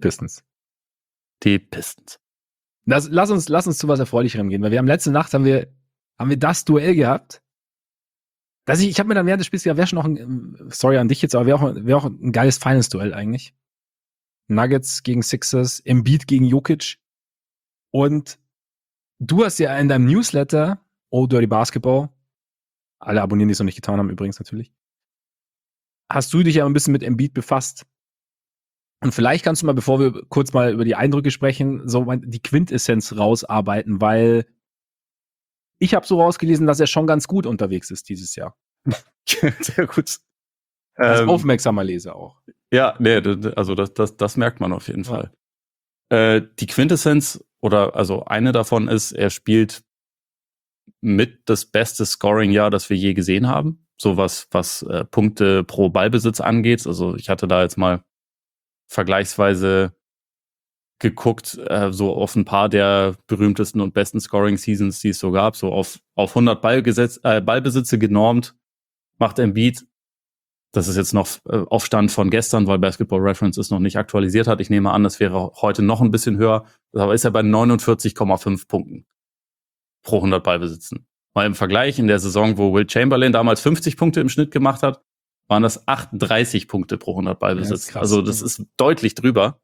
Speaker 1: Lass uns zu was Erfreulicherem gehen, weil wir letzte Nacht haben wir das Duell gehabt. Ich habe mir dann während des Spiels gedacht, wäre schon noch sorry an dich jetzt, aber wäre auch ein geiles Finals-Duell eigentlich. Nuggets gegen Sixers, Embiid gegen Jokic. Und du hast ja in deinem Newsletter, Oh Dirty Basketball, alle abonnieren, die es noch nicht getan haben übrigens natürlich, hast du dich ja ein bisschen mit Embiid befasst. Und vielleicht kannst du mal, bevor wir kurz mal über die Eindrücke sprechen, so die Quintessenz rausarbeiten, weil ich habe so rausgelesen, dass er schon ganz gut unterwegs ist dieses Jahr.
Speaker 2: Sehr gut.
Speaker 1: Als aufmerksamer Leser auch.
Speaker 2: Ja, nee, also das merkt man auf jeden Fall. Die Quintessenz oder also eine davon ist, er spielt mit das beste Scoring-Jahr, das wir je gesehen haben. So was Punkte pro Ballbesitz angeht. Also ich hatte da jetzt mal vergleichsweise geguckt, so auf ein paar der berühmtesten und besten Scoring-Seasons, die es so gab. So auf 100 Ballbesitze genormt macht Embiid. Das ist jetzt noch auf Stand von gestern, weil Basketball Reference es noch nicht aktualisiert hat. Ich nehme an, das wäre heute noch ein bisschen höher. Aber ist er bei 49,5 Punkten pro 100 Ballbesitzen. Mal im Vergleich, in der Saison, wo Will Chamberlain damals 50 Punkte im Schnitt gemacht hat, waren das 38 Punkte pro 100 Ballbesitz. Ja, also das ist deutlich drüber.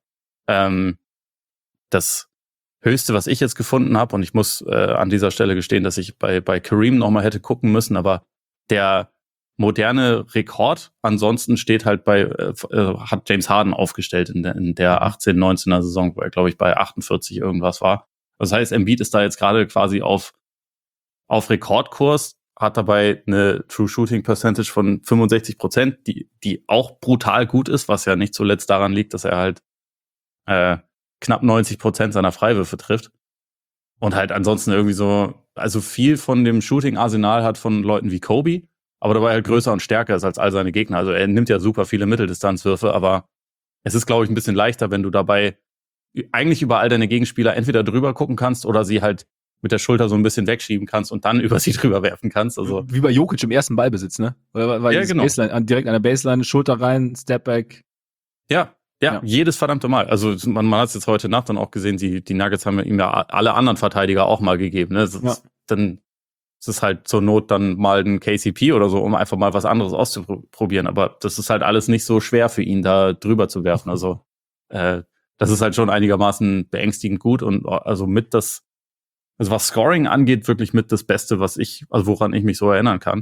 Speaker 2: Das Höchste, was ich jetzt gefunden habe, und ich muss an dieser Stelle gestehen, dass ich bei Kareem nochmal hätte gucken müssen, aber der moderne Rekord ansonsten steht halt hat James Harden aufgestellt in der 18-19er Saison, wo er, glaube ich, bei 48 irgendwas war. Das heißt, Embiid ist da jetzt gerade quasi auf Rekordkurs, hat dabei eine True Shooting Percentage von 65%, die auch brutal gut ist, was ja nicht zuletzt daran liegt, dass er halt knapp 90% seiner Freiwürfe trifft. Und halt ansonsten irgendwie so, also viel von dem Shooting-Arsenal hat von Leuten wie Kobe, aber dabei halt größer und stärker ist als all seine Gegner. Also er nimmt ja super viele Mitteldistanzwürfe, aber es ist, glaube ich, ein bisschen leichter, wenn du dabei eigentlich über all deine Gegenspieler entweder drüber gucken kannst oder sie halt mit der Schulter so ein bisschen wegschieben kannst und dann über sie drüber werfen kannst. Also
Speaker 1: wie bei Jokic im ersten Ballbesitz, ne? Weil
Speaker 2: ja, genau.
Speaker 1: Baseline, direkt an der Baseline, Schulter rein, Stepback.
Speaker 2: Ja, jedes verdammte Mal. Also man hat es jetzt heute Nacht dann auch gesehen, die Nuggets haben ihm ja alle anderen Verteidiger auch mal gegeben. Ne? Dann ist es halt zur Not dann mal ein KCP oder so, um einfach mal was anderes auszuprobieren. Aber das ist halt alles nicht so schwer für ihn, da drüber zu werfen. Also das ist halt schon einigermaßen beängstigend gut und also was Scoring angeht, wirklich mit das Beste, woran ich mich so erinnern kann.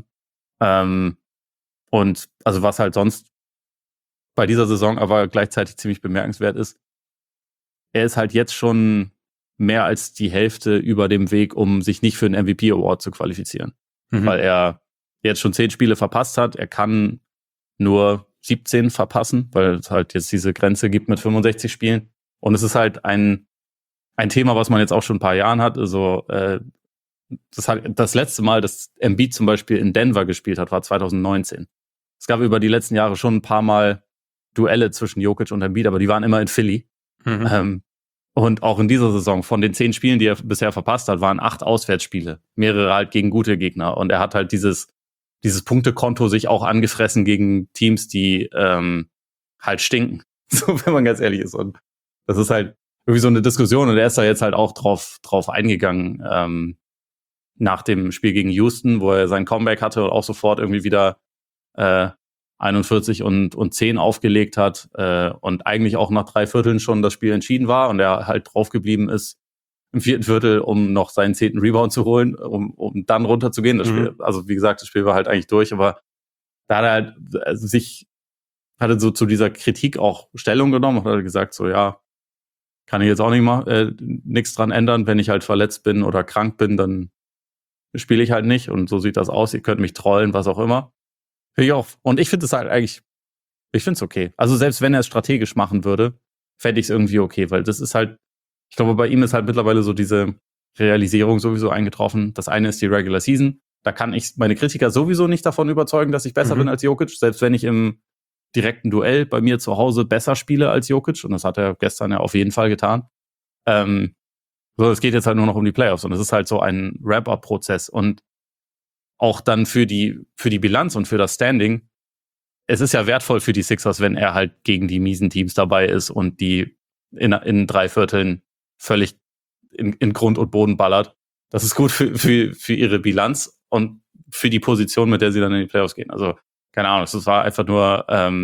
Speaker 2: Und also was halt sonst bei dieser Saison aber gleichzeitig ziemlich bemerkenswert ist, er ist halt jetzt schon mehr als die Hälfte über dem Weg, um sich nicht für den MVP Award zu qualifizieren. Weil er jetzt schon 10 Spiele verpasst hat. Er kann nur 17 verpassen, weil es halt jetzt diese Grenze gibt mit 65 Spielen. Und es ist halt ein Thema, was man jetzt auch schon ein paar Jahren hat. Also das letzte Mal, dass Embiid zum Beispiel in Denver gespielt hat, war 2019. Es gab über die letzten Jahre schon ein paar Mal Duelle zwischen Jokic und Embiid, aber die waren immer in Philly. Und auch in dieser Saison, von den 10 Spielen, die er bisher verpasst hat, waren 8 Auswärtsspiele. Mehrere halt gegen gute Gegner. Und er hat halt dieses Punktekonto sich auch angefressen gegen Teams, die halt stinken. So, wenn man ganz ehrlich ist. Und das ist halt irgendwie so eine Diskussion. Und er ist da jetzt halt auch drauf eingegangen nach dem Spiel gegen Houston, wo er sein Comeback hatte und auch sofort irgendwie wieder 41 und 10 aufgelegt hat und eigentlich auch nach 3 Vierteln schon das Spiel entschieden war und er halt drauf geblieben ist im 4. Viertel, um noch seinen 10. Rebound zu holen, um dann runterzugehen. Das Spiel, also wie gesagt, das Spiel war halt eigentlich durch, aber da hat er halt sich hatte so zu dieser Kritik auch Stellung genommen, hat gesagt, so ja, kann ich jetzt auch nichts dran ändern, wenn ich halt verletzt bin oder krank bin, dann spiele ich halt nicht und so sieht das aus, ihr könnt mich trollen, was auch immer. Finde ich auch. Und ich finde es halt eigentlich, ich finde es okay. Also selbst wenn er es strategisch machen würde, fände ich es irgendwie okay, weil das ist halt, ich glaube, bei ihm ist halt mittlerweile so diese Realisierung sowieso eingetroffen. Das eine ist die Regular Season. Da kann ich meine Kritiker sowieso nicht davon überzeugen, dass ich besser bin als Jokic, selbst wenn ich im direkten Duell bei mir zu Hause besser spiele als Jokic. Und das hat er gestern ja auf jeden Fall getan. So, es geht jetzt halt nur noch um die Playoffs und es ist halt so ein Wrap-up-Prozess und auch dann für die Bilanz und für das Standing. Es ist ja wertvoll für die Sixers, wenn er halt gegen die miesen Teams dabei ist und die in 3 Vierteln völlig in Grund und Boden ballert. Das ist gut für ihre Bilanz und für die Position, mit der sie dann in die Playoffs gehen. Also, keine Ahnung, es war einfach nur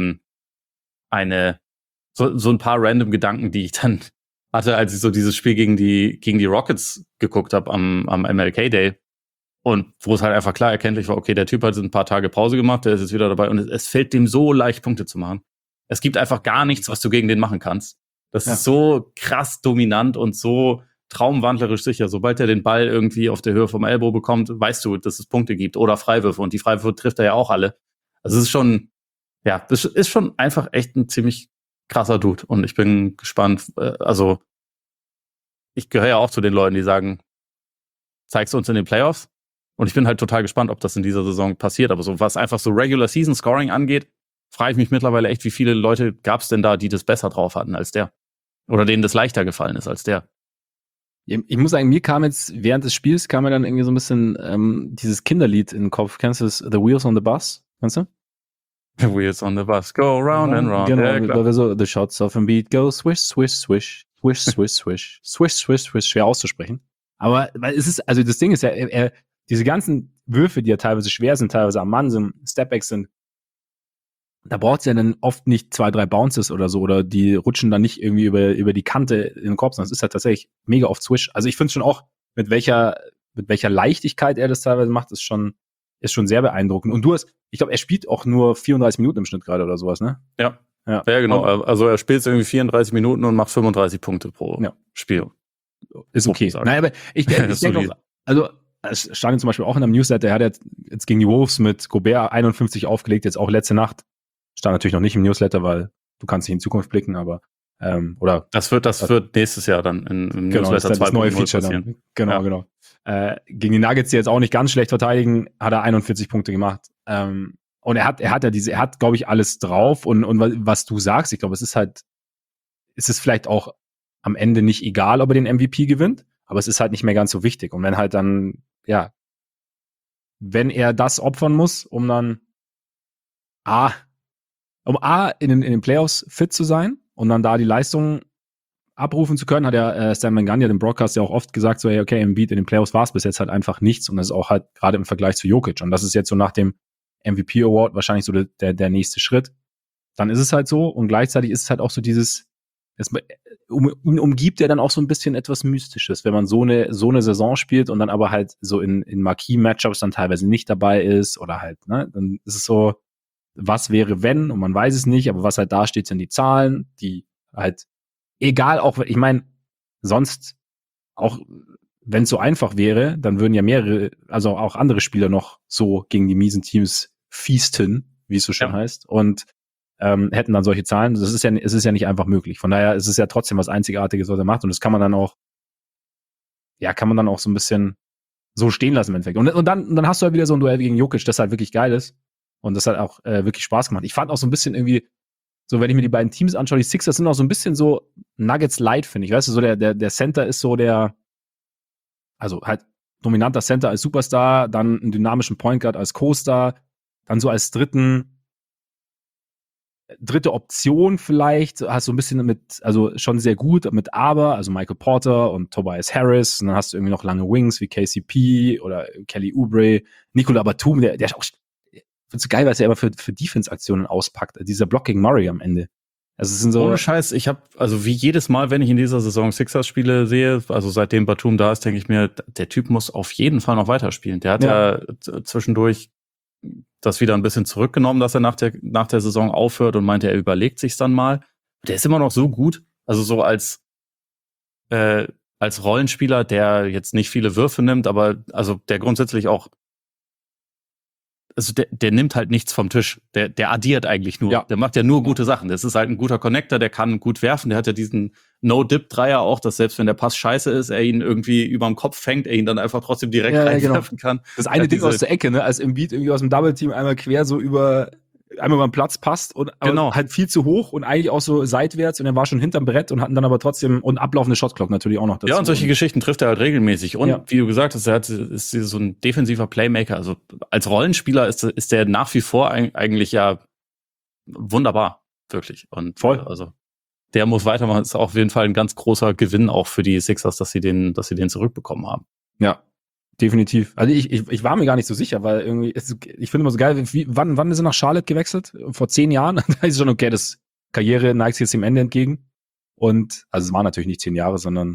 Speaker 2: so ein paar random Gedanken, die ich dann hatte, als ich so dieses Spiel gegen die Rockets geguckt habe am MLK Day. Und wo es halt einfach klar erkenntlich war, okay, der Typ hat ein paar Tage Pause gemacht, der ist jetzt wieder dabei und es fällt dem so leicht, Punkte zu machen. Es gibt einfach gar nichts, was du gegen den machen kannst. Das ist so krass dominant und so traumwandlerisch sicher. Sobald er den Ball irgendwie auf der Höhe vom Elbow bekommt, weißt du, dass es Punkte gibt oder Freiwürfe und die Freiwürfe trifft er ja auch alle. Also es ist schon, ja, das ist schon einfach echt ein ziemlich krasser Dude und ich bin gespannt, also ich gehöre ja auch zu den Leuten, die sagen, zeigst du uns in den Playoffs? Und ich bin halt total gespannt, ob das in dieser Saison passiert. Aber so was einfach so Regular Season Scoring angeht, frage ich mich mittlerweile echt, wie viele Leute gab es denn da, die das besser drauf hatten als der? Oder denen das leichter gefallen ist als der?
Speaker 1: Ich muss sagen, mir kam jetzt während des Spiels kam mir dann irgendwie so ein bisschen dieses Kinderlied in den Kopf. Kennst du das? The Wheels on the Bus? Kennst du?
Speaker 2: The Wheels on the Bus go round and round.
Speaker 1: Genau,
Speaker 2: Ja, klar.
Speaker 1: weil wir so The Shots of Embiid go swish, swish, swish, swish, swish, swish, swish, swish, swish, schwer auszusprechen. Aber weil es ist, also das Ding ist ja, diese ganzen Würfe, die ja teilweise schwer sind, teilweise am Mann sind, Stepbacks sind, da braucht es ja dann oft nicht 2, 3 Bounces oder so, oder die rutschen dann nicht irgendwie über die Kante in den Korb, sondern es ist halt tatsächlich mega oft Swish. Also ich finde es schon auch, mit welcher Leichtigkeit er das teilweise macht, ist schon sehr beeindruckend. Und ich glaube, er spielt auch nur 34 Minuten im Schnitt gerade oder sowas, ne?
Speaker 2: Ja, genau. Also er spielt irgendwie 34 Minuten und macht 35 Punkte pro Spiel.
Speaker 1: Ist okay. Nein, aber ich denke auch, also es stand zum Beispiel auch in einem Newsletter, er hat jetzt gegen die Wolves mit Gobert 51 aufgelegt, jetzt auch letzte Nacht. Stand natürlich noch nicht im Newsletter, weil du kannst nicht in Zukunft blicken, aber oder
Speaker 2: das wird nächstes Jahr dann im Newsletter
Speaker 1: das neue Feature passieren. Dann. Genau. Gegen die Nuggets, die jetzt auch nicht ganz schlecht verteidigen, hat er 41 Punkte gemacht. Und er hat, glaube ich, alles drauf und was du sagst, ich glaube, es ist vielleicht auch am Ende nicht egal, ob er den MVP gewinnt, aber es ist halt nicht mehr ganz so wichtig. Und wenn halt dann, ja, wenn er das opfern muss, um dann in den Playoffs fit zu sein und dann da die Leistung abrufen zu können, hat ja Stan Van Gundy, dem Broadcast, ja auch oft gesagt, so, hey, okay, Embiid in den Playoffs war es bis jetzt halt einfach nichts und das ist auch halt gerade im Vergleich zu Jokic und das ist jetzt so nach dem MVP Award wahrscheinlich so der nächste Schritt. Dann ist es halt so und gleichzeitig ist es halt auch so dieses, ihn umgibt ja dann auch so ein bisschen etwas Mystisches, wenn man so eine Saison spielt und dann aber halt so in Marquee-Matchups dann teilweise nicht dabei ist oder halt, ne, dann ist es so, was wäre wenn und man weiß es nicht, aber was halt da steht, sind die Zahlen, die halt, egal auch, ich meine, sonst auch, wenn es so einfach wäre, dann würden ja mehrere, also auch andere Spieler noch so gegen die miesen Teams feasten, wie es so schön heißt und hätten dann solche Zahlen. Es ist ja nicht einfach möglich. Von daher ist es ja trotzdem was Einzigartiges, was er macht. Und das kann man dann auch so ein bisschen so stehen lassen im Endeffekt. Und dann hast du halt wieder so ein Duell gegen Jokic, das halt wirklich geil ist. Und das hat auch wirklich Spaß gemacht. Ich fand auch so ein bisschen irgendwie, so wenn ich mir die beiden Teams anschaue, die Sixers sind auch so ein bisschen so Nuggets light, finde ich. Weißt du, so der Center ist so also halt dominanter Center als Superstar, dann einen dynamischen Point Guard als Co-Star, dann so als dritte Option vielleicht, hast du ein bisschen also schon sehr gut mit also Michael Porter und Tobias Harris, und dann hast du irgendwie noch lange Wings wie KCP oder Kelly Oubre, Nicolas Batum, der ist auch, ich find's so geil, was er immer für Defense-Aktionen auspackt, dieser Block gegen Murray am Ende. Also es sind so.
Speaker 2: Ohne Scheiß, also wie jedes Mal, wenn ich in dieser Saison Sixers-Spiele sehe, also seitdem Batum da ist, denke ich mir, der Typ muss auf jeden Fall noch weiterspielen. Der hat ja zwischendurch das wieder ein bisschen zurückgenommen, dass er nach der Saison aufhört und meinte, er überlegt sich's dann mal. Der ist immer noch so gut, also so als Rollenspieler, der jetzt nicht viele Würfe nimmt, aber also der grundsätzlich auch, also der nimmt halt nichts vom Tisch. Der addiert eigentlich nur.
Speaker 1: Ja.
Speaker 2: Der macht ja nur gute Sachen. Das ist halt ein guter Connector, der kann gut werfen. Der hat ja diesen No-Dip-Dreier auch, dass selbst wenn der Pass scheiße ist, er ihn irgendwie überm Kopf fängt, er ihn dann einfach trotzdem direkt reinwerfen kann.
Speaker 1: Das eine Ding aus der Ecke, ne, als Embiid irgendwie aus dem Double-Team einmal quer so einmal über den Platz passt und halt viel zu hoch und eigentlich auch so seitwärts und er war schon hinterm Brett und hatten dann aber trotzdem und ablaufende Shotclock natürlich auch noch dazu.
Speaker 2: Ja, und solche Geschichten trifft er halt regelmäßig. Und wie du gesagt hast, ist so ein defensiver Playmaker. Also als Rollenspieler ist der nach wie vor eigentlich ja wunderbar, wirklich. Und
Speaker 1: voll.
Speaker 2: Also der muss weitermachen. Ist auf jeden Fall ein ganz großer Gewinn auch für die Sixers, dass sie den zurückbekommen haben.
Speaker 1: Ja. Definitiv. Also ich war mir gar nicht so sicher, weil irgendwie, ich finde immer so geil, wann ist er nach Charlotte gewechselt? Vor 10 Jahren? Da ist schon okay, das Karriere neigt sich jetzt dem Ende entgegen. Und, also es waren natürlich nicht 10 Jahre, sondern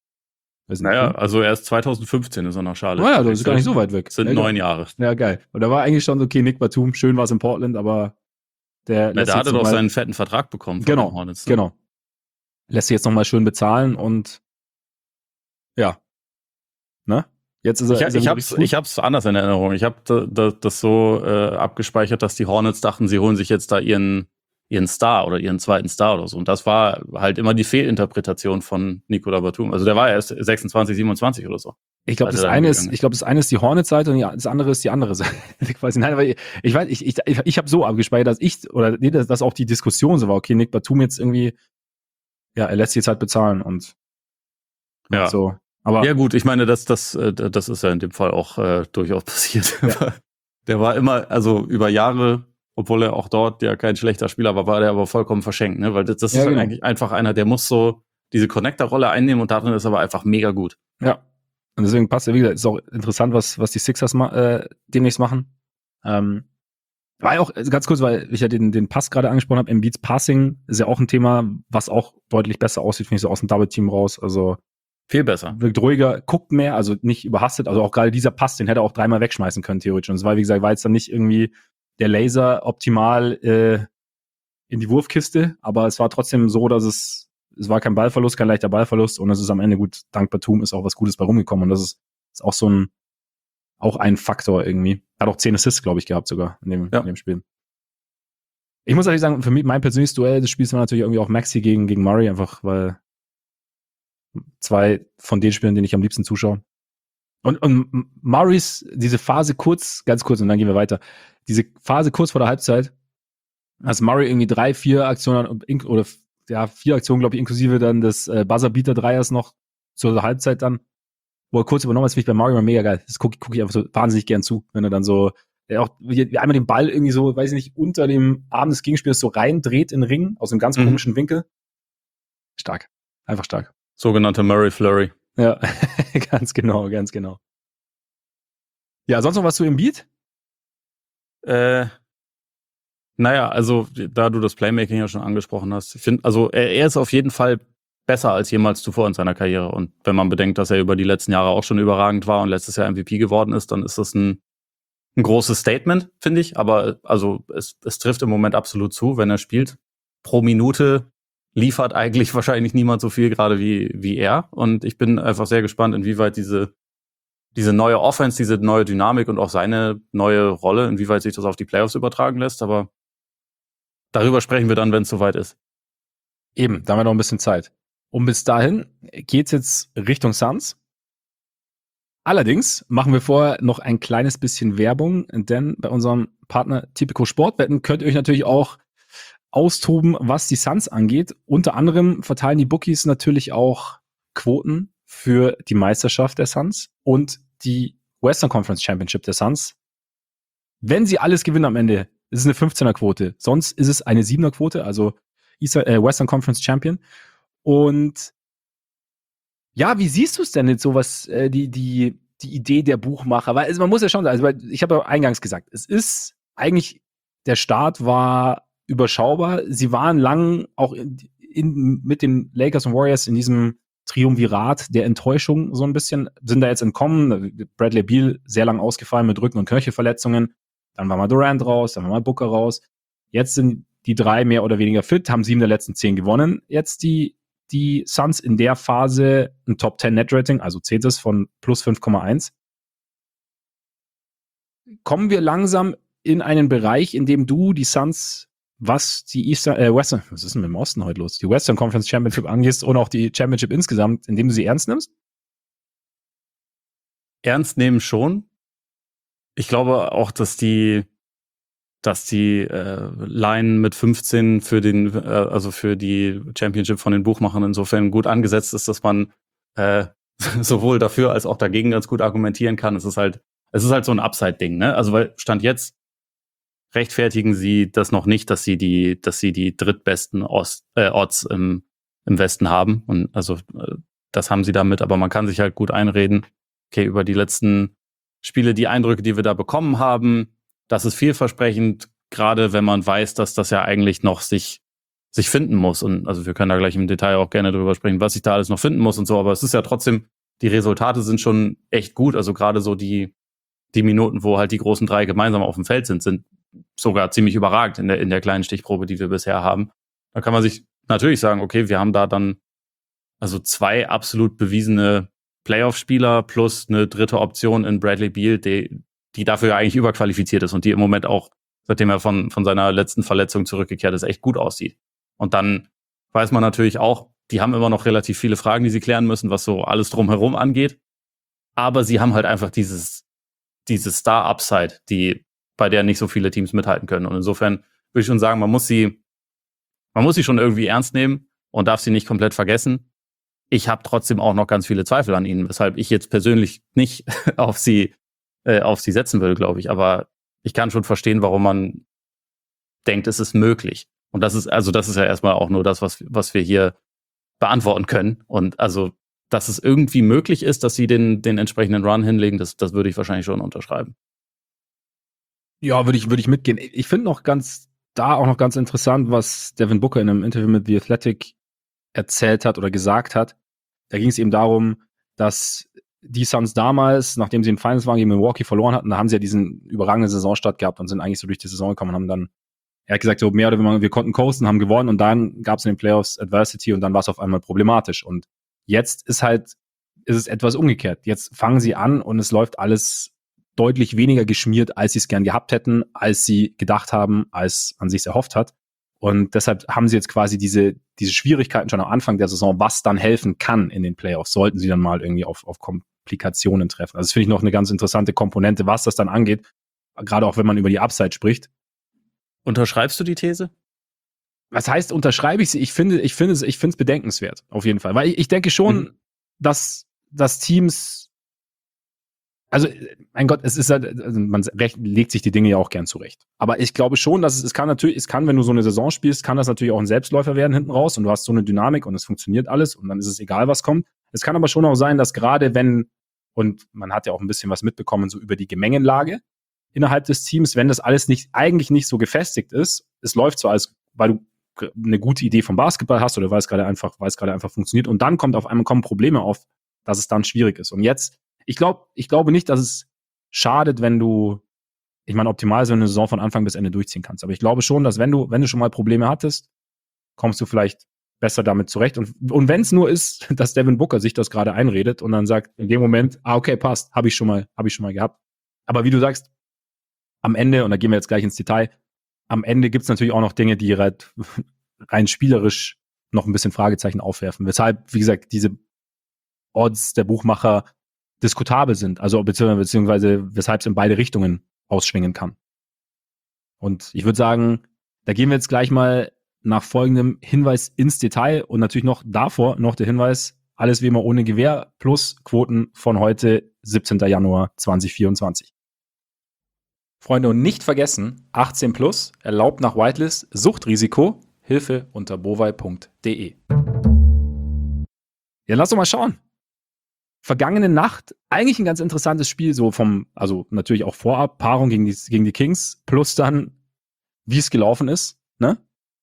Speaker 2: also erst 2015 ist er nach Charlotte.
Speaker 1: Naja, das ist gar nicht so weit weg.
Speaker 2: Sind 9 Jahre.
Speaker 1: Ja, geil. Und da war eigentlich schon so, okay, Nick Batum, schön war es in Portland, aber
Speaker 2: da hat er doch seinen fetten Vertrag bekommen.
Speaker 1: Von den Hornets, ne? Genau. Lässt sich jetzt nochmal schön bezahlen und ja. Ne? Jetzt ist er
Speaker 2: ich hab's anders in Erinnerung. Ich habe das so abgespeichert, dass die Hornets dachten, sie holen sich jetzt da ihren Star oder ihren zweiten Star oder so. Und das war halt immer die Fehlinterpretation von Nikola Batum. Also der war erst 26, 27 oder so.
Speaker 1: Ich glaube, das eine ist die Hornets-Seite und das andere ist die andere Seite. Quasi. Nein, aber ich habe so abgespeichert, dass auch die Diskussion so war, okay, Nick Batum jetzt irgendwie, ja, er lässt sich jetzt halt bezahlen und
Speaker 2: ja.
Speaker 1: So. Aber
Speaker 2: ja gut, ich meine, das ist ja in dem Fall auch durchaus passiert. Ja. Der war immer, also über Jahre, obwohl er auch dort ja kein schlechter Spieler war der aber vollkommen verschenkt, ne? Weil das ist halt eigentlich einfach einer, der muss so diese Connector-Rolle einnehmen und darin ist aber einfach mega gut.
Speaker 1: Ja. Und deswegen passt ja, wie gesagt, ist auch interessant, was die Sixers demnächst machen. War ja auch ganz kurz, weil ich ja den Pass gerade angesprochen habe, Embiids Passing ist ja auch ein Thema, was auch deutlich besser aussieht, finde ich, so aus dem Double-Team raus. Also
Speaker 2: viel besser.
Speaker 1: Wirkt ruhiger, guckt mehr, also nicht überhastet. Also auch gerade dieser Pass, den hätte er auch 3-mal wegschmeißen können, theoretisch. Und es war, wie gesagt, war jetzt dann nicht irgendwie der Laser optimal in die Wurfkiste, aber es war trotzdem so, dass es war kein Ballverlust, kein leichter Ballverlust und es ist am Ende gut, dank Batum ist auch was Gutes bei rumgekommen und das ist auch so auch ein Faktor irgendwie. Hat auch 10 Assists, glaube ich, gehabt sogar in dem Spiel. Ich muss ehrlich sagen, für mich, mein persönliches Duell des Spiels war natürlich irgendwie auch Maxi gegen Murray, einfach weil 2 von den Spielen, denen ich am liebsten zuschaue. Und Murrays, diese Phase ganz kurz, und dann gehen wir weiter. Diese Phase kurz vor der Halbzeit, als Murray irgendwie 3-4 Aktionen oder 4 Aktionen, glaube ich, inklusive dann des Buzzer-Beater-Dreiers noch zur Halbzeit dann, wo er kurz übernommen hat, finde ich bei Murray immer mega geil. Das gucke ich einfach so wahnsinnig gern zu, wenn er dann so, auch wie einmal den Ball irgendwie so, weiß ich nicht, unter dem Arm des Gegenspielers so reindreht in den Ring, aus einem ganz komischen Winkel. Stark. Einfach stark.
Speaker 2: Sogenannte Murray Flurry.
Speaker 1: Ja, ganz genau. Ja, sonst noch was zu Embiid?
Speaker 2: Naja, also da du das Playmaking ja schon angesprochen hast, ich finde, also er ist auf jeden Fall besser als jemals zuvor in seiner Karriere. Und wenn man bedenkt, dass er über die letzten Jahre auch schon überragend war und letztes Jahr MVP geworden ist, dann ist das ein großes Statement, finde ich. Aber also es trifft im Moment absolut zu, wenn er spielt. Pro Minute liefert eigentlich wahrscheinlich niemand so viel gerade wie er. Und ich bin einfach sehr gespannt, inwieweit diese neue Offense, diese neue Dynamik und auch seine neue Rolle, inwieweit sich das auf die Playoffs übertragen lässt. Aber darüber sprechen wir dann, wenn es soweit ist.
Speaker 1: Eben, da haben wir noch ein bisschen Zeit. Und bis dahin geht's jetzt Richtung Suns. Allerdings machen wir vorher noch ein kleines bisschen Werbung, denn bei unserem Partner Tipico Sportwetten könnt ihr euch natürlich auch austoben, was die Suns angeht. Unter anderem verteilen die Bookies natürlich auch Quoten für die Meisterschaft der Suns und die Western Conference Championship der Suns. Wenn sie alles gewinnen am Ende, ist es eine 15er-Quote. Sonst ist es eine 7er-Quote, also Western Conference Champion. Und ja, wie siehst du es denn jetzt sowas, die Idee der Buchmacher? Weil man muss ja schon sagen, also, ich habe ja eingangs gesagt, es ist eigentlich, der Start war überschaubar. Sie waren lang auch mit den Lakers und Warriors in diesem Triumvirat der Enttäuschung so ein bisschen, sind da jetzt entkommen. Bradley Beal sehr lang ausgefallen mit Rücken- und Knöchelverletzungen. Dann war mal Durant raus, dann war mal Booker raus. Jetzt sind die 3 mehr oder weniger fit, haben 7 der letzten 10 gewonnen. Jetzt die Suns in der Phase ein Top 10 Net Rating, also zählt es von plus 5,1. Kommen wir langsam in einen Bereich, in dem du die Suns, was die Western, was ist denn mit dem Osten heute los? Die Western Conference Championship angehst und auch die Championship insgesamt, indem du sie ernst nimmst?
Speaker 2: Ernst nehmen schon. Ich glaube auch, dass die Line mit 15 für für die Championship von den Buchmachern insofern gut angesetzt ist, dass man sowohl dafür als auch dagegen ganz gut argumentieren kann. Es ist halt so ein Upside-Ding, ne? Also weil Stand jetzt rechtfertigen sie das noch nicht, dass sie die drittbesten Odds im Westen haben. Und also das haben sie damit, aber man kann sich halt gut einreden, okay, über die letzten Spiele, die Eindrücke, die wir da bekommen haben, das ist vielversprechend, gerade wenn man weiß, dass das ja eigentlich noch sich finden muss. Und also wir können da gleich im Detail auch gerne drüber sprechen, was sich da alles noch finden muss und so, aber es ist ja trotzdem, die Resultate sind schon echt gut. Also gerade so die Minuten, wo halt die großen 3 gemeinsam auf dem Feld sind sogar ziemlich überragend in der kleinen Stichprobe, die wir bisher haben. Da kann man sich natürlich sagen, okay, wir haben da dann also 2 absolut bewiesene Playoff-Spieler plus eine dritte Option in Bradley Beal, die dafür ja eigentlich überqualifiziert ist und die im Moment auch, seitdem er von seiner letzten Verletzung zurückgekehrt ist, echt gut aussieht. Und dann weiß man natürlich auch, die haben immer noch relativ viele Fragen, die sie klären müssen, was so alles drumherum angeht. Aber sie haben halt einfach dieses Star-Upside, bei der nicht so viele Teams mithalten können. Und insofern würde ich schon sagen, man muss sie schon irgendwie ernst nehmen und darf sie nicht komplett vergessen. Ich habe trotzdem auch noch ganz viele Zweifel an ihnen, weshalb ich jetzt persönlich nicht auf sie setzen will, glaube ich. Aber ich kann schon verstehen, warum man denkt, es ist möglich. Und das ist ja erstmal auch nur das, was wir hier beantworten können. Und also, dass es irgendwie möglich ist, dass sie den entsprechenden Run hinlegen, das würde ich wahrscheinlich schon unterschreiben.
Speaker 1: Ja, würde ich mitgehen. Ich finde auch ganz interessant, was Devin Booker in einem Interview mit The Athletic erzählt hat oder gesagt hat. Da ging es eben darum, dass die Suns damals, nachdem sie in Finals waren, gegen Milwaukee verloren hatten, da haben sie ja diesen überragenden Saisonstart gehabt und sind eigentlich so durch die Saison gekommen und haben dann, er hat gesagt, so mehr oder weniger, wir konnten coasten, haben gewonnen und dann gab es in den Playoffs Adversity und dann war es auf einmal problematisch. Und jetzt ist es etwas umgekehrt. Jetzt fangen sie an und es läuft alles deutlich weniger geschmiert, als sie es gern gehabt hätten, als sie gedacht haben, als man sich erhofft hat. Und deshalb haben sie jetzt quasi diese Schwierigkeiten schon am Anfang der Saison, was dann helfen kann in den Playoffs, sollten sie dann mal irgendwie auf Komplikationen treffen. Also das finde ich noch eine ganz interessante Komponente, was das dann angeht, gerade auch wenn man über die Upside spricht.
Speaker 2: Unterschreibst du die These?
Speaker 1: Was heißt, unterschreibe ich sie? Ich finde es bedenkenswert, auf jeden Fall. Weil ich denke schon, dass Teams, also, mein Gott, es ist halt, also man legt sich die Dinge ja auch gern zurecht. Aber ich glaube schon, dass es kann, wenn du so eine Saison spielst, kann das natürlich auch ein Selbstläufer werden hinten raus und du hast so eine Dynamik und es funktioniert alles und dann ist es egal, was kommt. Es kann aber schon auch sein, dass gerade wenn, und man hat ja auch ein bisschen was mitbekommen, so über die Gemengenlage innerhalb des Teams, wenn das alles eigentlich nicht so gefestigt ist, es läuft so, als weil du eine gute Idee vom Basketball hast oder weil es gerade einfach funktioniert und dann kommen Probleme auf, dass es dann schwierig ist. Und jetzt, ich glaube nicht, dass es schadet, wenn du, ich meine, optimal ist, wenn du eine Saison von Anfang bis Ende durchziehen kannst. Aber ich glaube schon, dass wenn du schon mal Probleme hattest, kommst du vielleicht besser damit zurecht. Und wenn es nur ist, dass Devin Booker sich das gerade einredet und dann sagt, in dem Moment, okay, passt, habe ich schon mal gehabt. Aber wie du sagst, am Ende, und da gehen wir jetzt gleich ins Detail, am Ende gibt es natürlich auch noch Dinge, die rein spielerisch noch ein bisschen Fragezeichen aufwerfen. Weshalb, wie gesagt, diese Odds der Buchmacher diskutabel sind, also beziehungsweise weshalb es in beide Richtungen ausschwingen kann. Und ich würde sagen, da gehen wir jetzt gleich mal nach folgendem Hinweis ins Detail und natürlich noch davor noch der Hinweis, alles wie immer ohne Gewähr plus Quoten von heute, 17. Januar 2024. Freunde, und nicht vergessen, 18 plus, erlaubt nach Whitelist, Suchtrisiko, Hilfe unter bovai.de. Ja, lass doch mal schauen. Vergangene Nacht, eigentlich ein ganz interessantes Spiel, so also natürlich auch vorab, Paarung gegen die Kings, plus dann, wie es gelaufen ist, ne?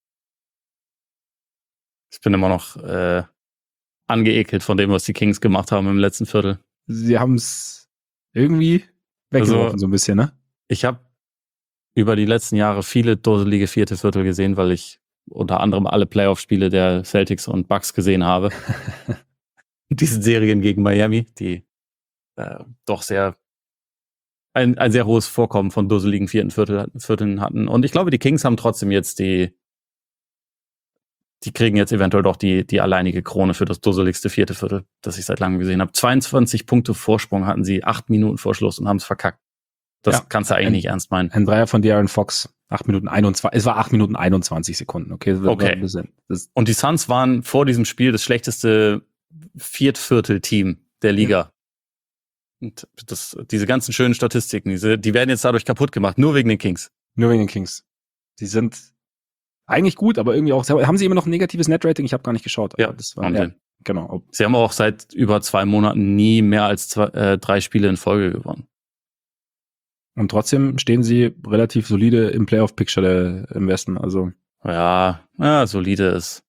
Speaker 2: Ich bin immer noch angeekelt von dem, was die Kings gemacht haben im letzten Viertel.
Speaker 1: Sie haben es irgendwie weggeworfen, so ein bisschen, ne?
Speaker 2: Ich habe über die letzten Jahre viele dusselige vierte Viertel gesehen, weil ich unter anderem alle Playoff-Spiele der Celtics und Bucks gesehen habe. Diese Serien gegen Miami, die doch ein sehr hohes Vorkommen von dusseligen vierten Vierteln hatten. Und ich glaube, die Kings haben trotzdem jetzt die kriegen jetzt eventuell doch die alleinige Krone für das dusseligste vierte Viertel, das ich seit langem gesehen habe. 22 Punkte Vorsprung hatten sie, 8 Minuten vor Schluss und haben es verkackt. Das kannst du eigentlich nicht ernst meinen.
Speaker 1: Ein Dreier von De'Aaron Fox, 8 Minuten 21, es war 8 Minuten 21 Sekunden, okay?
Speaker 2: Und die Suns waren vor diesem Spiel das schlechteste Viertviertel-Team der Liga. Ja. Und diese ganzen schönen Statistiken, die werden jetzt dadurch kaputt gemacht, nur wegen den Kings.
Speaker 1: Nur wegen den Kings. Die sind eigentlich gut, aber irgendwie auch, haben sie immer noch ein negatives Net-Rating? Ich habe gar nicht geschaut.
Speaker 2: Ja,
Speaker 1: das war, genau.
Speaker 2: Sie haben auch seit über 2 Monaten nie mehr als 3 Spiele in Folge gewonnen.
Speaker 1: Und trotzdem stehen sie relativ solide im Playoff-Picture im Westen. Also
Speaker 2: ja, solide ist.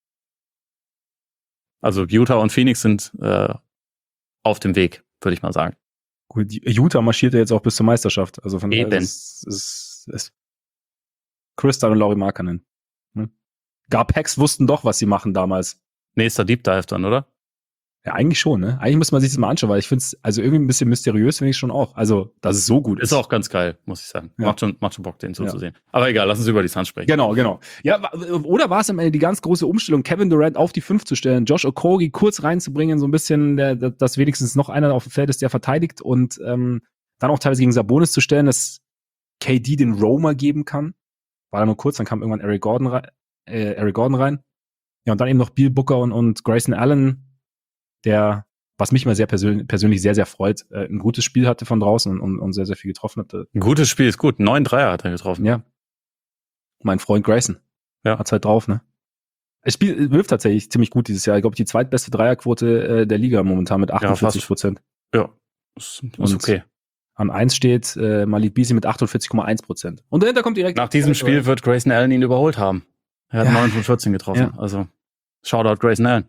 Speaker 2: Also Utah und Phoenix sind auf dem Weg, würde ich mal sagen.
Speaker 1: Gut, Utah marschiert ja jetzt auch bis zur Meisterschaft. Also von
Speaker 2: daher
Speaker 1: ist Crystal und Lauri Markkanen. Garpax wussten doch, was sie machen damals.
Speaker 2: Nächster Deep Dive dann, oder?
Speaker 1: Ja, eigentlich schon, ne? Eigentlich muss man sich das mal anschauen, weil ich finde es also irgendwie ein bisschen mysteriös, finde ich schon auch. Also, dass es so gut ist.
Speaker 2: Ist auch ganz geil, muss ich sagen.
Speaker 1: Ja.
Speaker 2: Macht schon Bock, den zuzusehen. Ja. Aber egal, lass uns über die Suns sprechen.
Speaker 1: Genau. Ja, oder war es am Ende die ganz große Umstellung, Kevin Durant auf die 5 zu stellen, Josh Okogie kurz reinzubringen, so ein bisschen, dass wenigstens noch einer auf dem Feld ist, der verteidigt und dann auch teilweise gegen Sabonis zu stellen, dass KD den Roamer geben kann. War da nur kurz, dann kam irgendwann Eric Gordon rein. Ja, und dann eben noch Beal Booker und Grayson Allen, der, was mich mal sehr persönlich sehr, sehr freut, ein gutes Spiel hatte von draußen und sehr, sehr viel getroffen hatte.
Speaker 2: Ein gutes Spiel ist gut. 9 Dreier hat er getroffen.
Speaker 1: Ja. Mein Freund Grayson. Ja. Hat's halt drauf, ne? Wirft tatsächlich ziemlich gut dieses Jahr. Ich glaube, die zweitbeste Dreierquote der Liga momentan mit 48%.
Speaker 2: Ja, ist okay.
Speaker 1: An 1 steht Malik Beasley mit 48,1%. Und dahinter kommt direkt...
Speaker 2: Nach diesem Spiel wird Grayson Allen ihn überholt haben. Er hat 9 von 14 getroffen. Ja. Also, Shoutout Grayson Allen.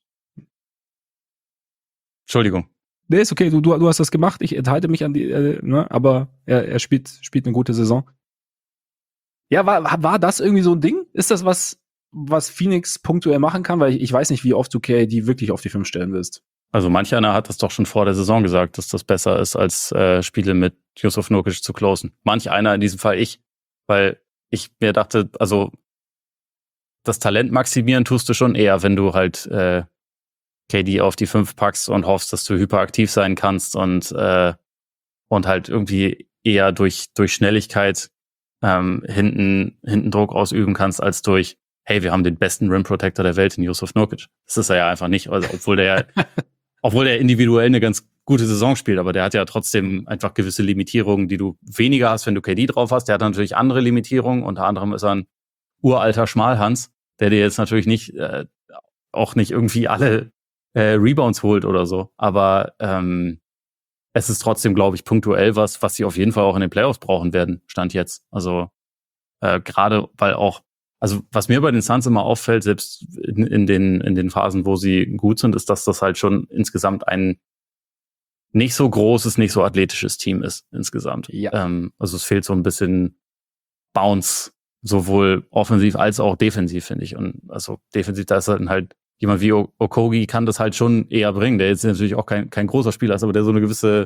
Speaker 2: Entschuldigung.
Speaker 1: Nee, ist okay. Du hast das gemacht. Ich enthalte mich an die, aber er spielt eine gute Saison. Ja, war das irgendwie so ein Ding? Ist das was Phoenix punktuell machen kann? Weil ich weiß nicht, wie oft du KD wirklich auf die 5 stellen willst.
Speaker 2: Also manch einer hat das doch schon vor der Saison gesagt, dass das besser ist, als Spiele mit Jusuf Nurkic zu closen. Manch einer, in diesem Fall ich. Weil ich mir dachte, also das Talent maximieren tust du schon eher, wenn du halt KD auf die 5 packst und hoffst, dass du hyperaktiv sein kannst und halt irgendwie eher durch Schnelligkeit hinten Druck ausüben kannst, als durch, hey, wir haben den besten Rim Protector der Welt in Jusuf Nurkic. Das ist er ja einfach nicht, also obwohl der individuell eine ganz gute Saison spielt, aber der hat ja trotzdem einfach gewisse Limitierungen, die du weniger hast, wenn du KD drauf hast. Der hat natürlich andere Limitierungen, unter anderem ist er ein uralter Schmalhans, der dir jetzt natürlich nicht auch nicht irgendwie alle Rebounds holt oder so, aber es ist trotzdem, glaube ich, punktuell was sie auf jeden Fall auch in den Playoffs brauchen werden, Stand jetzt. Also gerade, weil auch, also was mir bei den Suns immer auffällt, selbst in den Phasen, wo sie gut sind, ist, dass das halt schon insgesamt ein nicht so großes, nicht so athletisches Team ist insgesamt.
Speaker 1: Ja.
Speaker 2: Also es fehlt so ein bisschen Bounce, sowohl offensiv als auch defensiv, finde ich. Und also defensiv, da ist halt jemand wie Okogie kann das halt schon eher bringen, der jetzt natürlich auch kein großer Spieler ist, aber der so eine gewisse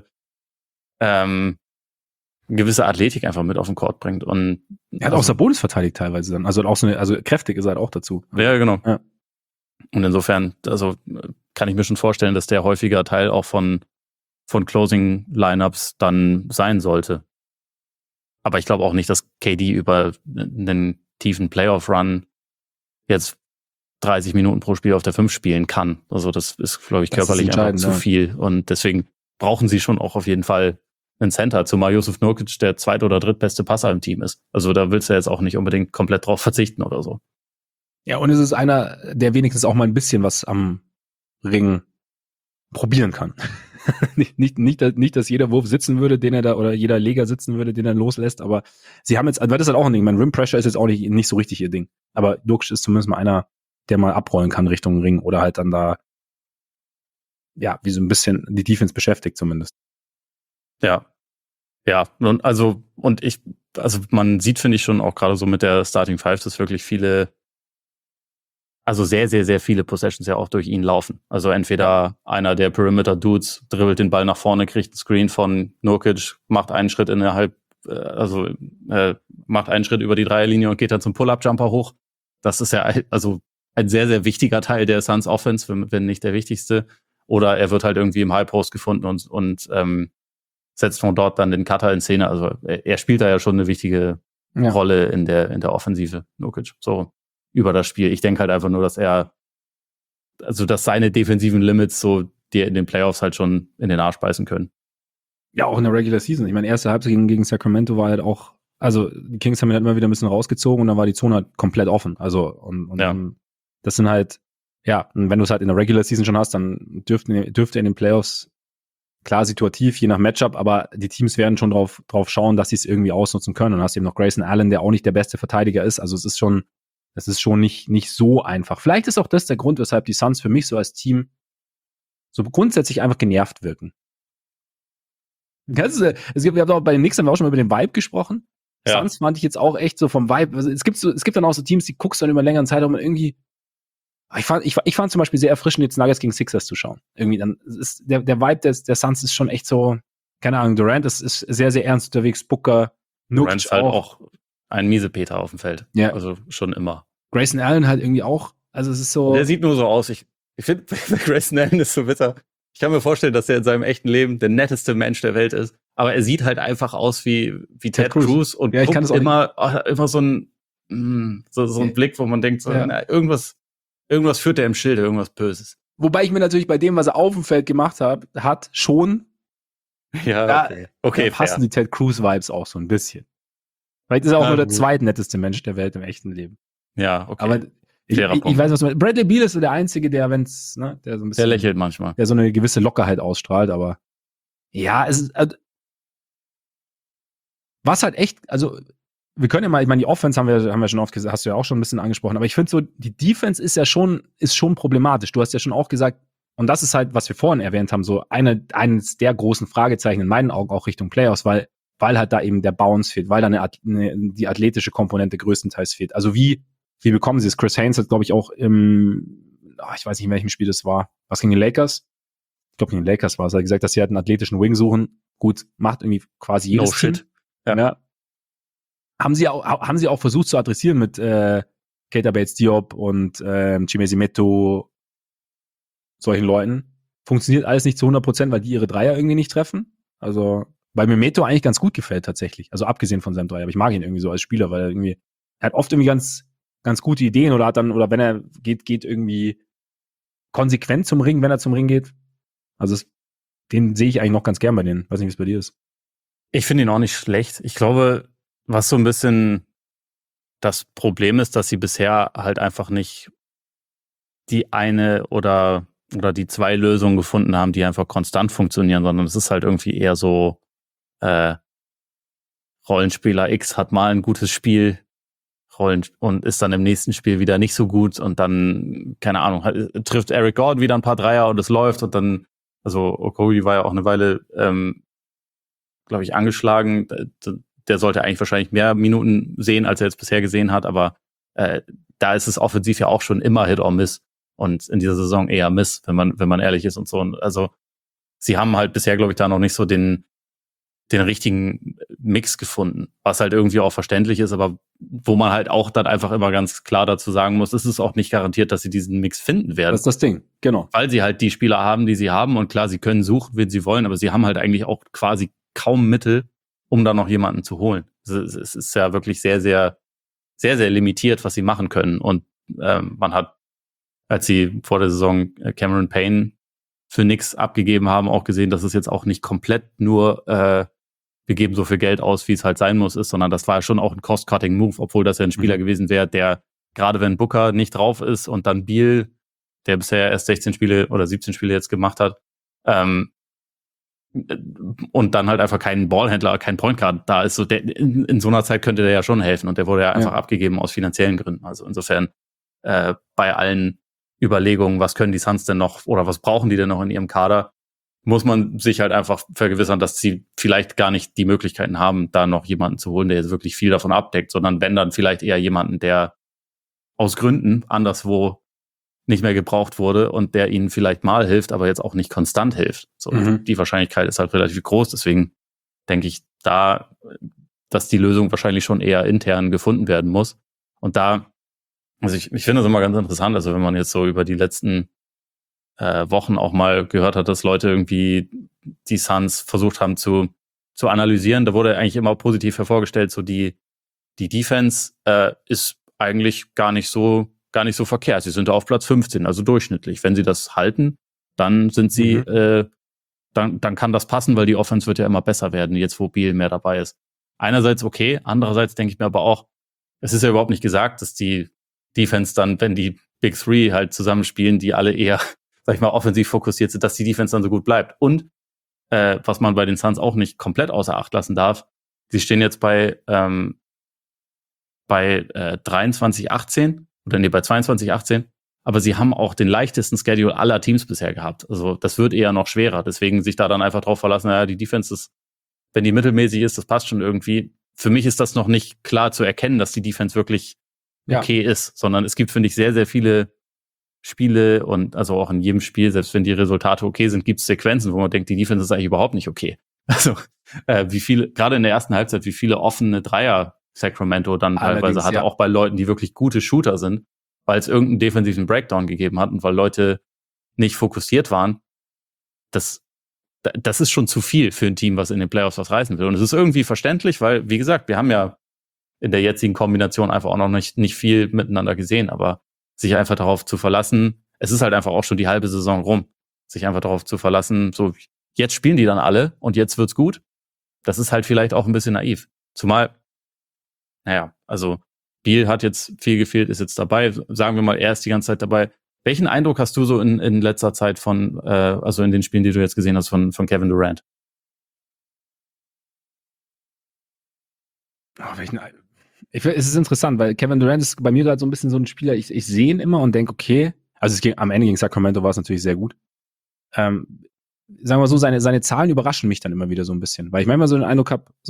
Speaker 2: Athletik einfach mit auf den Court bringt. Und
Speaker 1: er hat auch Sabonis verteidigt teilweise dann. Also auch also kräftig ist er halt auch dazu.
Speaker 2: Ja, genau.
Speaker 1: Ja.
Speaker 2: Und insofern, also kann ich mir schon vorstellen, dass der häufiger Teil auch von Closing-Lineups dann sein sollte. Aber ich glaube auch nicht, dass KD über einen tiefen Playoff-Run jetzt 30 Minuten pro Spiel auf der 5 spielen kann. Also das ist, glaube ich, körperlich einfach zu viel. Und deswegen brauchen sie schon auch auf jeden Fall einen Center, zumal Jusuf Nurkic der zweit- oder drittbeste Passer im Team ist. Also da willst du jetzt auch nicht unbedingt komplett drauf verzichten oder so.
Speaker 1: Ja, und es ist einer, der wenigstens auch mal ein bisschen was am Ring probieren kann. nicht, dass jeder Wurf sitzen würde, den er da, oder jeder Leger sitzen würde, den er loslässt, aber sie haben jetzt, weil das ist halt auch ein Ding, mein Rim Pressure ist jetzt auch nicht so richtig ihr Ding. Aber Nurkic ist zumindest mal einer, der mal abrollen kann Richtung Ring oder halt dann da, ja, wie so ein bisschen die Defense beschäftigt zumindest.
Speaker 2: Ja. Ja, und ich also man sieht, finde ich, schon auch gerade so mit der Starting Five, dass wirklich viele, also sehr, sehr, sehr viele Possessions ja auch durch ihn laufen. Also entweder einer der Perimeter-Dudes dribbelt den Ball nach vorne, kriegt einen Screen von Nurkic, macht einen Schritt macht einen Schritt über die Dreierlinie und geht dann zum Pull-Up-Jumper hoch. Das ist ja also ein sehr, sehr wichtiger Teil der Suns Offense, wenn nicht der wichtigste. Oder er wird halt irgendwie im High Post gefunden und setzt von dort dann den Cutter in Szene. Also er spielt da ja schon eine wichtige Rolle in der Offensive, Nurkic, so über das Spiel. Ich denke halt einfach nur, dass seine defensiven Limits so dir in den Playoffs halt schon in den Arsch beißen können.
Speaker 1: Ja, auch in der Regular Season. Ich meine, erste Halbzeit gegen Sacramento war halt auch, also die Kings haben ihn halt immer wieder ein bisschen rausgezogen und dann war die Zone halt komplett offen. Also und das sind halt, ja, und wenn du es halt in der Regular Season schon hast, dann dürfte in den Playoffs, klar situativ, je nach Matchup, aber die Teams werden schon drauf schauen, dass sie es irgendwie ausnutzen können. Und dann hast du eben noch Grayson Allen, der auch nicht der beste Verteidiger ist. Also es ist schon nicht so einfach. Vielleicht ist auch das der Grund, weshalb die Suns für mich so als Team so grundsätzlich einfach genervt wirken. Wir haben auch bei den Knicks haben wir auch schon mal über den Vibe gesprochen. Ja. Suns fand ich jetzt auch echt so vom Vibe. Also es gibt dann auch so Teams, die guckst du dann über einen längeren Zeitraum irgendwie. Ich fand zum Beispiel sehr erfrischend, jetzt Nuggets gegen Sixers zu schauen. Irgendwie dann ist der Vibe der Suns ist schon echt so, keine Ahnung, Durant ist sehr, sehr ernst unterwegs, Booker,
Speaker 2: Durant ist halt auch ein Miesepeter auf dem Feld.
Speaker 1: Ja.
Speaker 2: Also schon immer.
Speaker 1: Grayson Allen halt irgendwie auch. Also es ist so.
Speaker 2: Der sieht nur so aus. Ich finde, Grayson Allen ist so bitter. Ich kann mir vorstellen, dass er in seinem echten Leben der netteste Mensch der Welt ist. Aber er sieht halt einfach aus wie Ted Cruz und
Speaker 1: ja, guckt
Speaker 2: immer so ein Blick, wo man denkt, so, na, irgendwas führt er im Schilde, irgendwas Böses.
Speaker 1: Wobei ich mir natürlich bei dem, was er auf dem Feld gemacht hat, schon okay, passen die Ted Cruz-Vibes auch so ein bisschen. Vielleicht ist er auch nur der zweitnetteste Mensch der Welt im echten Leben.
Speaker 2: Ja, okay.
Speaker 1: Aber ich weiß, was du meinst. Bradley Beal ist so der Einzige, der, der so ein bisschen.
Speaker 2: Der lächelt manchmal.
Speaker 1: Der so eine gewisse Lockerheit ausstrahlt, aber ja, es ist. Was halt echt, also wir können ja mal, ich meine, die Offense haben wir schon oft gesagt, hast du ja auch schon ein bisschen angesprochen, aber ich finde so, die Defense ist schon problematisch. Du hast ja schon auch gesagt, und das ist halt, was wir vorhin erwähnt haben, so eines der großen Fragezeichen in meinen Augen auch Richtung Playoffs, weil halt da eben der Bounce fehlt, weil da die athletische Komponente größtenteils fehlt. Also wie bekommen sie es? Chris Haynes hat, glaube ich, auch ich weiß nicht, in welchem Spiel das war. Was gegen die Lakers? Ich glaube, gegen die Lakers war es. Er hat gesagt, dass sie halt einen athletischen Wing suchen. Gut, macht irgendwie quasi jedes
Speaker 2: Team. Shit.
Speaker 1: Ja. Haben sie auch versucht zu adressieren mit Keita Bates-Diop und Chimezie Meto, solchen Leuten. Funktioniert alles nicht zu 100%, weil die ihre Dreier irgendwie nicht treffen. Also, weil mir Meto eigentlich ganz gut gefällt tatsächlich. Also abgesehen von seinem Dreier. Aber ich mag ihn irgendwie so als Spieler, weil er hat oft irgendwie ganz gute Ideen oder wenn er geht irgendwie konsequent zum Ring, wenn er zum Ring geht. Also den sehe ich eigentlich noch ganz gern bei denen. Weiß nicht, wie es bei dir ist.
Speaker 2: Ich finde ihn auch nicht schlecht. Ich glaube, was so ein bisschen das Problem ist, dass sie bisher halt einfach nicht die eine oder die zwei Lösungen gefunden haben, die einfach konstant funktionieren, sondern es ist halt irgendwie eher so Rollenspieler X hat mal ein gutes Spiel und ist dann im nächsten Spiel wieder nicht so gut und dann, keine Ahnung, trifft Eric Gordon wieder ein paar Dreier und es läuft und dann, also Okogie war ja auch eine Weile, glaube ich, angeschlagen. Der sollte eigentlich wahrscheinlich mehr Minuten sehen, als er jetzt bisher gesehen hat, aber da ist es offensiv ja auch schon immer Hit or Miss und in dieser Saison eher Miss, wenn man ehrlich ist und so. Und also sie haben halt bisher, glaube ich, da noch nicht so den richtigen Mix gefunden, was halt irgendwie auch verständlich ist, aber wo man halt auch dann einfach immer ganz klar dazu sagen muss, es ist auch nicht garantiert, dass sie diesen Mix finden werden.
Speaker 1: Das ist das Ding, genau.
Speaker 2: Weil sie halt die Spieler haben, die sie haben und klar, sie können suchen, wen sie wollen, aber sie haben halt eigentlich auch quasi kaum Mittel, um da noch jemanden zu holen. Es ist ja wirklich sehr, sehr, sehr, sehr limitiert, was sie machen können und man hat, als sie vor der Saison Cameron Payne für nix abgegeben haben, auch gesehen, dass es jetzt auch nicht komplett nur wir geben so viel Geld aus, wie es halt sein muss, ist, sondern das war ja schon auch ein Cost-Cutting-Move, obwohl das ja ein Spieler gewesen wäre, der, gerade wenn Booker nicht drauf ist und dann Beal, der bisher erst 16 Spiele oder 17 Spiele jetzt gemacht hat, und dann halt einfach keinen Ballhändler, kein Point Guard da ist, so der, in so einer Zeit könnte der ja schon helfen und der wurde ja einfach abgegeben aus finanziellen Gründen. Also insofern bei allen Überlegungen, was können die Suns denn noch oder was brauchen die denn noch in ihrem Kader, muss man sich halt einfach vergewissern, dass sie vielleicht gar nicht die Möglichkeiten haben, da noch jemanden zu holen, der jetzt wirklich viel davon abdeckt, sondern wenn dann vielleicht eher jemanden, der aus Gründen anderswo nicht mehr gebraucht wurde und der ihnen vielleicht mal hilft, aber jetzt auch nicht konstant hilft. So, die Wahrscheinlichkeit ist halt relativ groß, deswegen denke ich dass die Lösung wahrscheinlich schon eher intern gefunden werden muss. Und also ich finde das immer ganz interessant, also wenn man jetzt so über die letzten Wochen auch mal gehört hat, dass Leute irgendwie die Suns versucht haben zu analysieren, da wurde eigentlich immer positiv hervorgestellt, so die Defense ist eigentlich gar nicht so verkehrt. Sie sind auf Platz 15, also durchschnittlich. Wenn sie das halten, dann sind sie, dann kann das passen, weil die Offense wird ja immer besser werden, jetzt wo Beal mehr dabei ist. Einerseits okay, andererseits denke ich mir aber auch, es ist ja überhaupt nicht gesagt, dass die Defense dann, wenn die Big Three halt zusammenspielen, die alle eher, sag ich mal, offensiv fokussiert sind, dass die Defense dann so gut bleibt. Und was man bei den Suns auch nicht komplett außer Acht lassen darf, sie stehen jetzt bei 23-18 oder bei 22-18, aber sie haben auch den leichtesten Schedule aller Teams bisher gehabt. Also das wird eher noch schwerer. Deswegen sich da dann einfach drauf verlassen, naja, die Defense ist, wenn die mittelmäßig ist, das passt schon irgendwie. Für mich ist das noch nicht klar zu erkennen, dass die Defense wirklich okay ist, sondern es gibt, finde ich, sehr, sehr viele Spiele und also auch in jedem Spiel, selbst wenn die Resultate okay sind, gibt es Sequenzen, wo man denkt, die Defense ist eigentlich überhaupt nicht okay. Also wie viele, gerade in der ersten Halbzeit, wie viele offene Dreier Sacramento dann teilweise hatte, auch bei Leuten, die wirklich gute Shooter sind, weil es irgendeinen defensiven Breakdown gegeben hat und weil Leute nicht fokussiert waren. Das ist schon zu viel für ein Team, was in den Playoffs was reißen will. Und es ist irgendwie verständlich, weil, wie gesagt, wir haben ja in der jetzigen Kombination einfach auch noch nicht viel miteinander gesehen, aber sich einfach darauf zu verlassen, es ist halt einfach auch schon die halbe Saison rum, sich einfach darauf zu verlassen, so jetzt spielen die dann alle und jetzt wird's gut, das ist halt vielleicht auch ein bisschen naiv. Zumal, naja, also Beal hat jetzt viel gefehlt, ist jetzt dabei, sagen wir mal, er ist die ganze Zeit dabei. Welchen Eindruck hast du so in letzter Zeit von, also in den Spielen, die du jetzt gesehen hast, von Kevin Durant?
Speaker 1: Es ist interessant, weil Kevin Durant ist bei mir gerade so ein bisschen so ein Spieler, ich sehe ihn immer und denke, okay, also am Ende gegen Sacramento war es natürlich sehr gut. Sagen wir mal so, seine Zahlen überraschen mich dann immer wieder so ein bisschen, weil ich manchmal so den Eindruck habe, so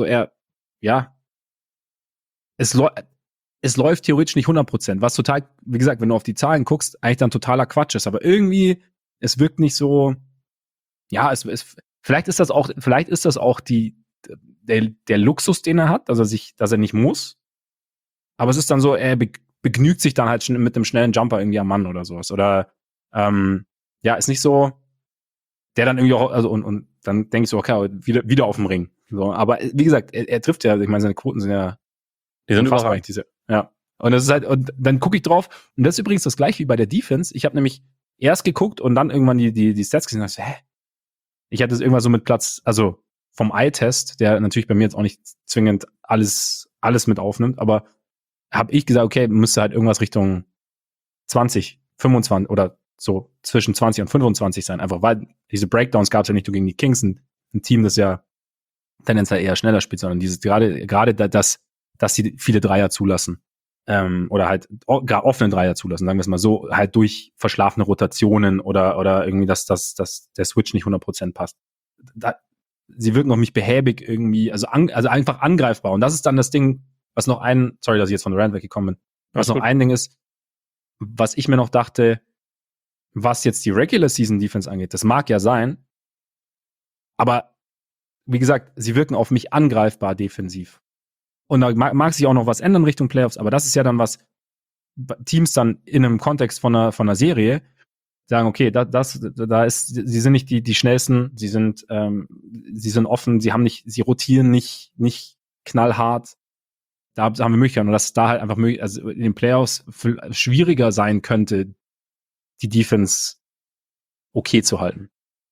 Speaker 1: es läuft theoretisch nicht 100%, was total, wie gesagt, wenn du auf die Zahlen guckst, eigentlich dann totaler Quatsch ist, aber irgendwie, es wirkt nicht so, ja, vielleicht ist das auch der Luxus, den er hat, dass er nicht muss, aber es ist dann so, er begnügt sich dann halt schon mit einem schnellen Jumper irgendwie am Mann oder sowas, oder, ist nicht so, der dann irgendwie auch, also, und dann denke ich so, okay, wieder auf dem Ring, so, aber wie gesagt, er trifft ja, ich meine, seine Quoten sind ja,
Speaker 2: die sind
Speaker 1: überragend, ja. Und das ist halt, und dann gucke ich drauf, und das ist übrigens das gleiche wie bei der Defense. Ich habe nämlich erst geguckt und dann irgendwann die Stats gesehen und dachte, ich hatte es irgendwann so mit Platz, also vom Eye-Test, der natürlich bei mir jetzt auch nicht zwingend alles mit aufnimmt, aber habe ich gesagt, okay, müsste halt irgendwas Richtung 20, 25 oder so zwischen 20 und 25 sein, einfach weil diese Breakdowns gab es ja nicht nur gegen die Kings, ein Team, das ja tendenziell eher schneller spielt, sondern dieses gerade dass sie viele Dreier zulassen. Oder halt gar offene Dreier zulassen, sagen wir es mal so, halt durch verschlafene Rotationen oder irgendwie, dass der Switch nicht 100% passt. Sie wirken auf mich behäbig irgendwie, also einfach angreifbar. Und das ist dann das Ding, sorry, dass ich jetzt von Durant weggekommen bin, was noch ein Ding ist, was ich mir noch dachte, was jetzt die Regular Season Defense angeht, das mag ja sein, aber wie gesagt, sie wirken auf mich angreifbar defensiv. Und da mag sich auch noch was ändern Richtung Playoffs, aber das ist ja dann was Teams dann in einem Kontext von einer Serie sagen, okay, sie sind nicht die schnellsten, sie sind offen, sie rotieren nicht knallhart. Da haben wir Möglichkeiten, und dass es da halt einfach also in den Playoffs schwieriger sein könnte, die Defense okay zu halten.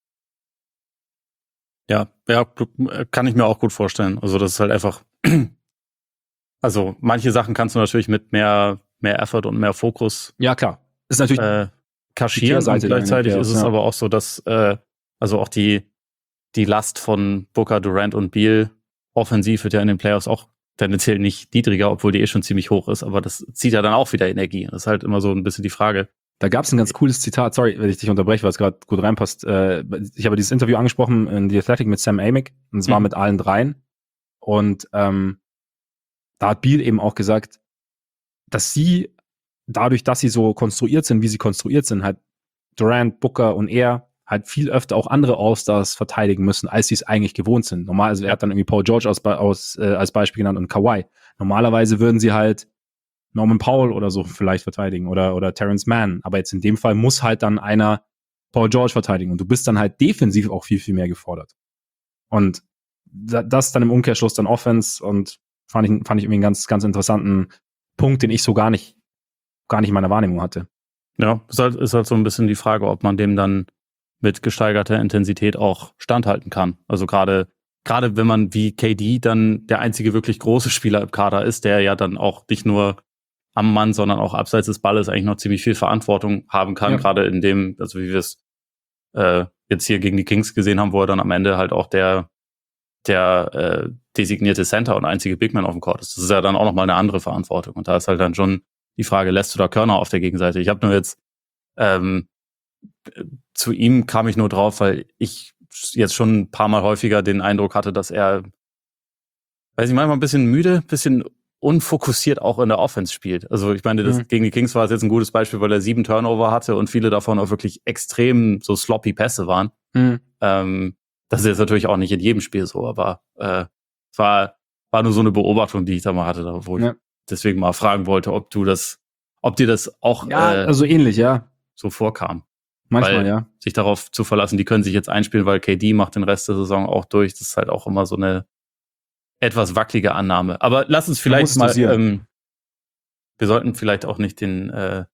Speaker 2: Ja, kann ich mir auch gut vorstellen. Also das ist halt einfach, also manche Sachen kannst du natürlich mit mehr Effort und mehr Fokus.
Speaker 1: Ja, klar. Das ist natürlich
Speaker 2: kaschieren, und gleichzeitig ist es aber auch so, dass also auch die Last von Booker, Durant und Beal offensiv wird ja in den Playoffs auch tendenziell nicht niedriger, obwohl die schon ziemlich hoch ist, aber das zieht ja dann auch wieder Energie. Das ist halt immer so ein bisschen die Frage,
Speaker 1: Da gab es ein ganz cooles Zitat, sorry, wenn ich dich unterbreche, weil es gerade gut reinpasst. Ich habe dieses Interview angesprochen in The Athletic mit Sam Amick, und es war mit allen dreien. Und da hat Beal eben auch gesagt, dass sie, dadurch, dass sie so konstruiert sind, wie sie konstruiert sind, halt Durant, Booker und er halt viel öfter auch andere All-Stars verteidigen müssen, als sie es eigentlich gewohnt sind. Normal, also er hat dann irgendwie Paul George als Beispiel genannt und Kawhi. Normalerweise würden sie halt Norman Powell oder so vielleicht verteidigen oder Terrence Mann. Aber jetzt in dem Fall muss halt dann einer Paul George verteidigen. Und du bist dann halt defensiv auch viel, viel mehr gefordert. Und das dann im Umkehrschluss dann Offense, und fand ich irgendwie einen ganz, ganz interessanten Punkt, den ich so gar nicht in meiner Wahrnehmung hatte.
Speaker 2: Ja, ist halt so ein bisschen die Frage, ob man dem dann mit gesteigerter Intensität auch standhalten kann. Also gerade wenn man wie KD dann der einzige wirklich große Spieler im Kader ist, der ja dann auch nicht nur am Mann, sondern auch abseits des Balles eigentlich noch ziemlich viel Verantwortung haben kann, gerade in dem, also wie wir es jetzt hier gegen die Kings gesehen haben, wo er dann am Ende halt auch der designierte Center und einzige Bigman auf dem Court ist. Das ist ja dann auch nochmal eine andere Verantwortung. Und da ist halt dann schon die Frage, lässt du da Körner auf der Gegenseite? Ich habe nur jetzt zu ihm kam ich nur drauf, weil ich jetzt schon ein paar Mal häufiger den Eindruck hatte, dass er, weiß ich, manchmal ein bisschen müde, ein bisschen unfokussiert auch in der Offense spielt. Also ich meine, gegen die Kings war es jetzt ein gutes Beispiel, weil er 7 Turnover hatte und viele davon auch wirklich extrem so sloppy Pässe waren. Das ist jetzt natürlich auch nicht in jedem Spiel so, aber war nur so eine Beobachtung, die ich da mal hatte, wo ich deswegen mal fragen wollte, ob dir das auch
Speaker 1: also ähnlich,
Speaker 2: so vorkam.
Speaker 1: Manchmal,
Speaker 2: weil sich darauf zu verlassen, die können sich jetzt einspielen, weil KD macht den Rest der Saison auch durch. Das ist halt auch immer so eine etwas wackelige Annahme. Aber lass uns vielleicht mal, wir sollten vielleicht auch nicht den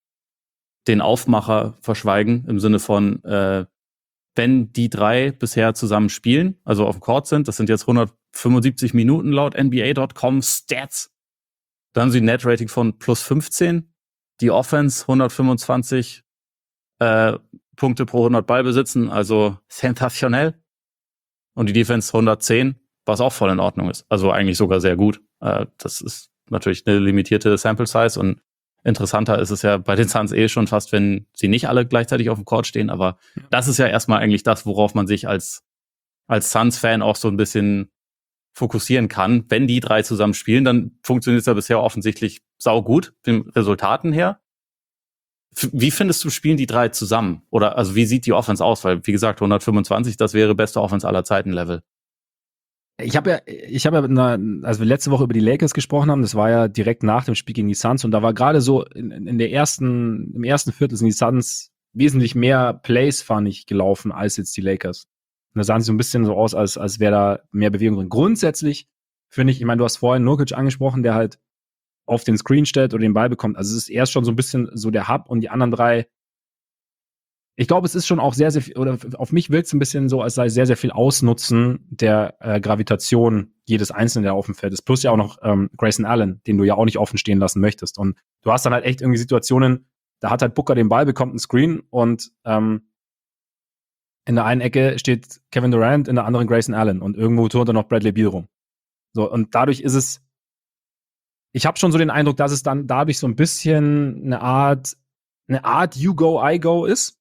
Speaker 2: Aufmacher verschweigen, im Sinne von, wenn die drei bisher zusammen spielen, also auf dem Court sind, das sind jetzt 175 Minuten laut NBA.com Stats, dann haben sie ein Net-Rating von plus 15, die Offense 125 Punkte pro 100 Ballbesitzen, also sensationell. Und die Defense 110, was auch voll in Ordnung ist. Also eigentlich sogar sehr gut. Das ist natürlich eine limitierte Sample Size und interessanter ist es ja bei den Suns schon fast, wenn sie nicht alle gleichzeitig auf dem Court stehen. Aber das ist ja erstmal eigentlich das, worauf man sich als Suns-Fan auch so ein bisschen fokussieren kann. Wenn die drei zusammen spielen, dann funktioniert es ja bisher offensichtlich saugut, den Resultaten her. Wie findest du, spielen die drei zusammen? Oder also wie sieht die Offense aus? Weil, wie gesagt, 125, das wäre beste Offense aller Zeiten Level.
Speaker 1: Ich habe als wir letzte Woche über die Lakers gesprochen haben, das war ja direkt nach dem Spiel gegen die Suns, und da war gerade so im ersten Viertel sind die Suns wesentlich mehr Plays, fand ich, gelaufen als jetzt die Lakers. Und da sahen sie so ein bisschen so aus, als wäre da mehr Bewegung drin. Grundsätzlich finde ich meine, du hast vorhin Nurkic angesprochen, der halt auf den Screen stellt oder den Ball bekommt. Also es ist erst schon so ein bisschen so der Hub, und die anderen drei, ich glaube, es ist schon auch sehr, sehr viel, oder auf mich wirkt es ein bisschen so, als sei sehr, sehr viel Ausnutzen der Gravitation jedes Einzelnen, der auf dem Feld ist. Plus ja auch noch Grayson Allen, den du ja auch nicht offen stehen lassen möchtest. Und du hast dann halt echt irgendwie Situationen, da hat halt Booker den Ball, bekommt einen Screen, und in der einen Ecke steht Kevin Durant, in der anderen Grayson Allen, und irgendwo tut dann noch Bradley Beal rum. So, und dadurch ist es, ich habe schon so den Eindruck, dass es dann dadurch so ein bisschen eine Art You go, I go ist.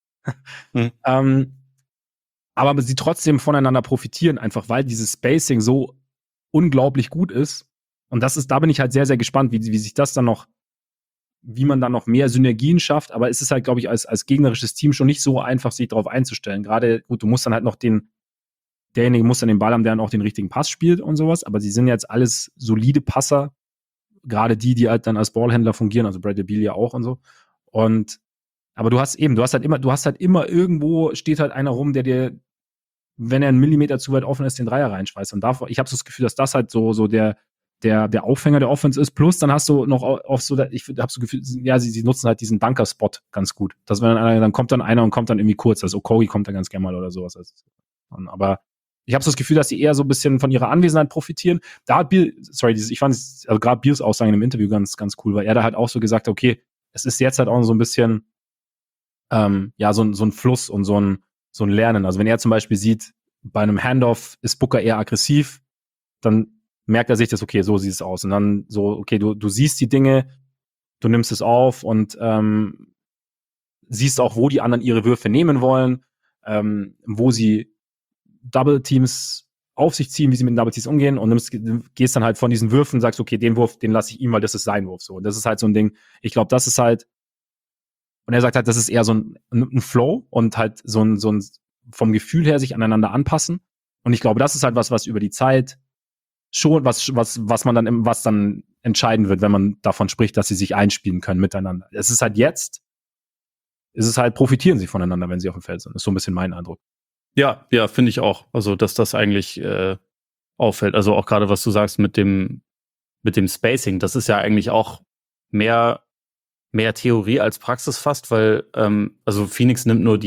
Speaker 1: Aber sie trotzdem voneinander profitieren, einfach weil dieses Spacing so unglaublich gut ist. Und da bin ich halt sehr, sehr gespannt, wie sich das dann noch, wie man dann noch mehr Synergien schafft. Aber es ist halt, glaube ich, als gegnerisches Team schon nicht so einfach, sich darauf einzustellen. Gerade, gut, du musst dann halt noch derjenige muss dann den Ball haben, der dann auch den richtigen Pass spielt und sowas. Aber sie sind jetzt alles solide Passer. Gerade die halt dann als Ballhändler fungieren, also Bradley Beal ja auch und so. Aber du hast halt immer irgendwo steht halt einer rum, der dir, wenn er einen Millimeter zu weit offen ist, den Dreier reinschmeißt. Und ich habe so das Gefühl, dass das halt so der Aufhänger der Offense ist. Plus dann hast du noch auf so, ich habe so Gefühl, ja, sie nutzen halt diesen Bunker-Spot ganz gut. Dass wenn dann kommt dann einer und kommt dann irgendwie kurz. Also Okogie kommt dann ganz gerne mal oder sowas. Aber ich habe so das Gefühl, dass sie eher so ein bisschen von ihrer Anwesenheit profitieren. Da hat Beal, ich fand also gerade Beals Aussagen in dem Interview ganz, ganz cool, weil er da halt auch so gesagt hat, okay, es ist jetzt halt auch so ein bisschen so ein Fluss und so ein Lernen. Also wenn er zum Beispiel sieht, bei einem Handoff ist Booker eher aggressiv, dann merkt er sich das, okay, so sieht es aus. Und dann so, okay, du siehst die Dinge, du nimmst es auf und siehst auch, wo die anderen ihre Würfe nehmen wollen, wo sie Double Teams auf sich ziehen, wie sie mit den Double Teams umgehen und gehst dann halt von diesen Würfen, sagst, okay, den Wurf, den lasse ich ihm, weil das ist sein Wurf. So. Und das ist halt so ein Ding, ich glaube, das ist halt, und er sagt halt, das ist eher so ein Flow und halt so ein vom Gefühl her sich aneinander anpassen. Und ich glaube, das ist halt was über die Zeit schon, was dann entscheiden wird, wenn man davon spricht, dass sie sich einspielen können miteinander. Es ist halt jetzt, profitieren sie voneinander, wenn sie auf dem Feld sind. Das ist so ein bisschen mein Eindruck.
Speaker 2: Ja, finde ich auch. Also, dass das eigentlich auffällt. Also auch gerade, was du sagst mit dem Spacing, das ist ja eigentlich auch mehr Theorie als Praxis fast, weil also Phoenix nimmt nur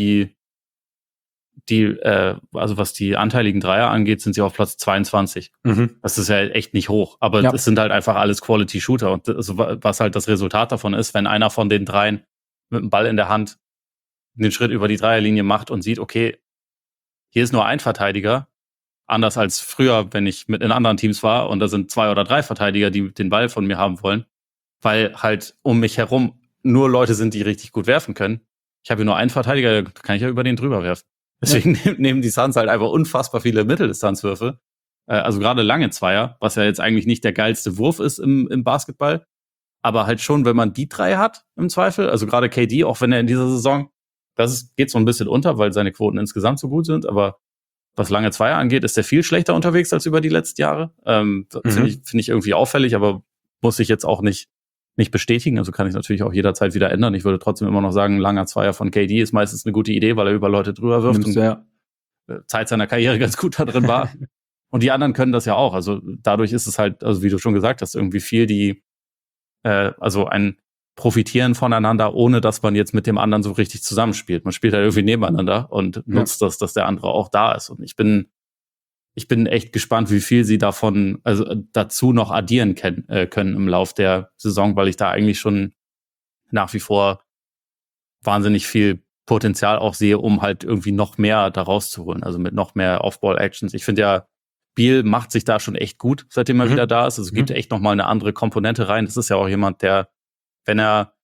Speaker 2: also was die anteiligen Dreier angeht, sind sie auf Platz 22. Das ist ja echt nicht hoch, aber es sind halt einfach alles Quality Shooter und also, was halt das Resultat davon ist, wenn einer von den dreien mit dem Ball in der Hand den Schritt über die Dreierlinie macht und sieht, okay, hier ist nur ein Verteidiger, anders als früher, wenn ich mit in anderen Teams war und da sind 2 oder 3 Verteidiger, die den Ball von mir haben wollen, weil halt um mich herum nur Leute sind, die richtig gut werfen können. Ich habe hier nur einen Verteidiger, da kann ich ja über den drüber werfen. Deswegen nehmen die Suns halt einfach unfassbar viele Mitteldistanzwürfe. Also gerade lange Zweier, was ja jetzt eigentlich nicht der geilste Wurf ist im Basketball. Aber halt schon, wenn man die 3 hat, im Zweifel. Also gerade KD, auch wenn er in dieser Saison, geht so ein bisschen unter, weil seine Quoten insgesamt so gut sind. Aber was lange Zweier angeht, ist er viel schlechter unterwegs als über die letzten Jahre. Finde ich irgendwie auffällig, aber muss ich jetzt auch nicht bestätigen. Also kann ich natürlich auch jederzeit wieder ändern. Ich würde trotzdem immer noch sagen, ein langer Zweier von KD ist meistens eine gute Idee, weil er über Leute drüber wirft und Zeit seiner Karriere ganz gut da drin war. Und die anderen können das ja auch. Also dadurch ist es halt, also wie du schon gesagt hast, irgendwie viel also ein Profitieren voneinander, ohne dass man jetzt mit dem anderen so richtig zusammenspielt. Man spielt halt irgendwie nebeneinander und nutzt das, dass der andere auch da ist. Und ich bin echt gespannt, wie viel sie davon, also dazu noch addieren können im Lauf der Saison, weil ich da eigentlich schon nach wie vor wahnsinnig viel Potenzial auch sehe, um halt irgendwie noch mehr da rauszuholen. Also mit noch mehr Off-Ball-Actions. Ich finde ja, Beal macht sich da schon echt gut, seitdem er wieder da ist. Also es gibt echt noch mal eine andere Komponente rein. Das ist ja auch jemand, der, wenn er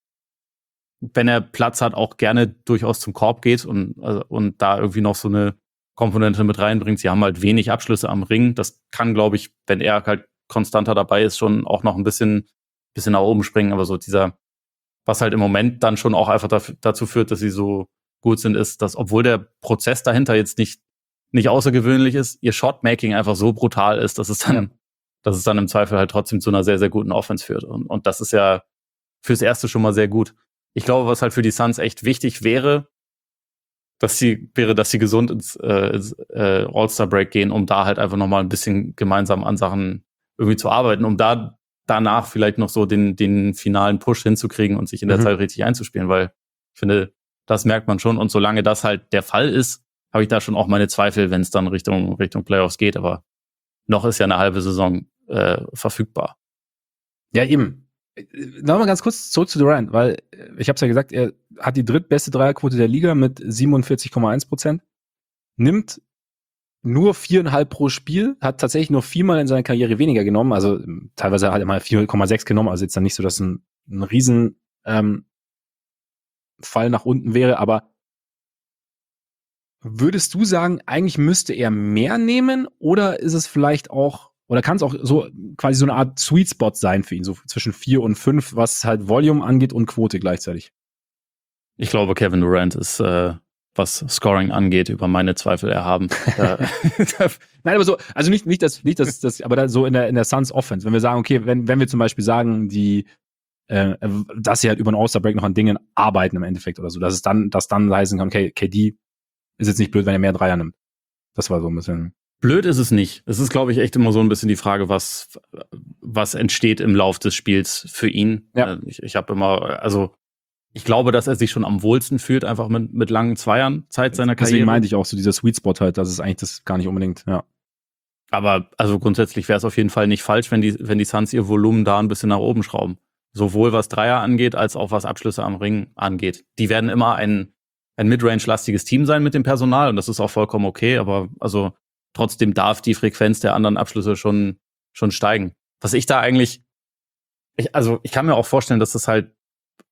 Speaker 2: Platz hat, auch gerne durchaus zum Korb geht und da irgendwie noch so eine Komponente mit reinbringt. Sie haben halt wenig Abschlüsse am Ring. Das kann, glaube ich, wenn er halt konstanter dabei ist, schon auch noch ein bisschen nach oben springen. Aber so was halt im Moment dann schon auch einfach dazu führt, dass sie so gut sind, ist, dass, obwohl der Prozess dahinter jetzt nicht außergewöhnlich ist, ihr Shotmaking einfach so brutal ist, dass es dann im Zweifel halt trotzdem zu einer sehr, sehr guten Offense führt. Und das ist ja fürs Erste schon mal sehr gut. Ich glaube, was halt für die Suns echt wichtig wäre, dass sie gesund ins All-Star-Break gehen, um da halt einfach nochmal ein bisschen gemeinsam an Sachen irgendwie zu arbeiten, um danach vielleicht noch so den finalen Push hinzukriegen und sich in der Zeit richtig einzuspielen, weil ich finde, das merkt man schon. Und solange das halt der Fall ist, habe ich da schon auch meine Zweifel, wenn es dann Richtung Playoffs geht. Aber noch ist ja eine halbe Saison verfügbar.
Speaker 1: Ja, eben. Nochmal ganz kurz zurück zu Durant, weil ich habe es ja gesagt, er hat die drittbeste Dreierquote der Liga mit 47,1%, nimmt nur 4,5 pro Spiel, hat tatsächlich nur 4-mal in seiner Karriere weniger genommen, also teilweise hat er mal 4,6 genommen, also jetzt dann nicht so, dass ein riesen Fall nach unten wäre, aber würdest du sagen, eigentlich müsste er mehr nehmen oder ist es vielleicht auch, oder kann es auch so quasi so eine Art Sweet Spot sein für ihn, so zwischen 4 und 5, was halt Volume angeht und Quote gleichzeitig?
Speaker 2: Ich glaube, Kevin Durant ist, was Scoring angeht, über meine Zweifel erhaben.
Speaker 1: Nein, aber so, also nicht das, aber da so in der Suns Offense, wenn wir sagen, okay, wenn wir zum Beispiel sagen, dass sie halt über den All-Star-Break noch an Dingen arbeiten im Endeffekt oder so, dass dann heißen kann, okay, KD ist jetzt nicht blöd, wenn er mehr Dreier nimmt. Das war so ein bisschen.
Speaker 2: Blöd ist es nicht. Es ist, glaube ich, echt immer so ein bisschen die Frage, was entsteht im Lauf des Spiels für ihn.
Speaker 1: Ja.
Speaker 2: Ich habe immer, also ich glaube, dass er sich schon am wohlsten fühlt, einfach mit langen Zweiern Zeit seiner Karriere.
Speaker 1: Deswegen meinte ich auch so dieser Sweet Spot halt, das ist eigentlich das gar nicht unbedingt, ja.
Speaker 2: Aber also grundsätzlich wäre es auf jeden Fall nicht falsch, wenn die Suns ihr Volumen da ein bisschen nach oben schrauben. Sowohl was Dreier angeht, als auch was Abschlüsse am Ring angeht. Die werden immer ein Midrange-lastiges Team sein mit dem Personal und das ist auch vollkommen okay, aber also trotzdem darf die Frequenz der anderen Abschlüsse schon steigen. Was ich da eigentlich, ich kann mir auch vorstellen, dass das halt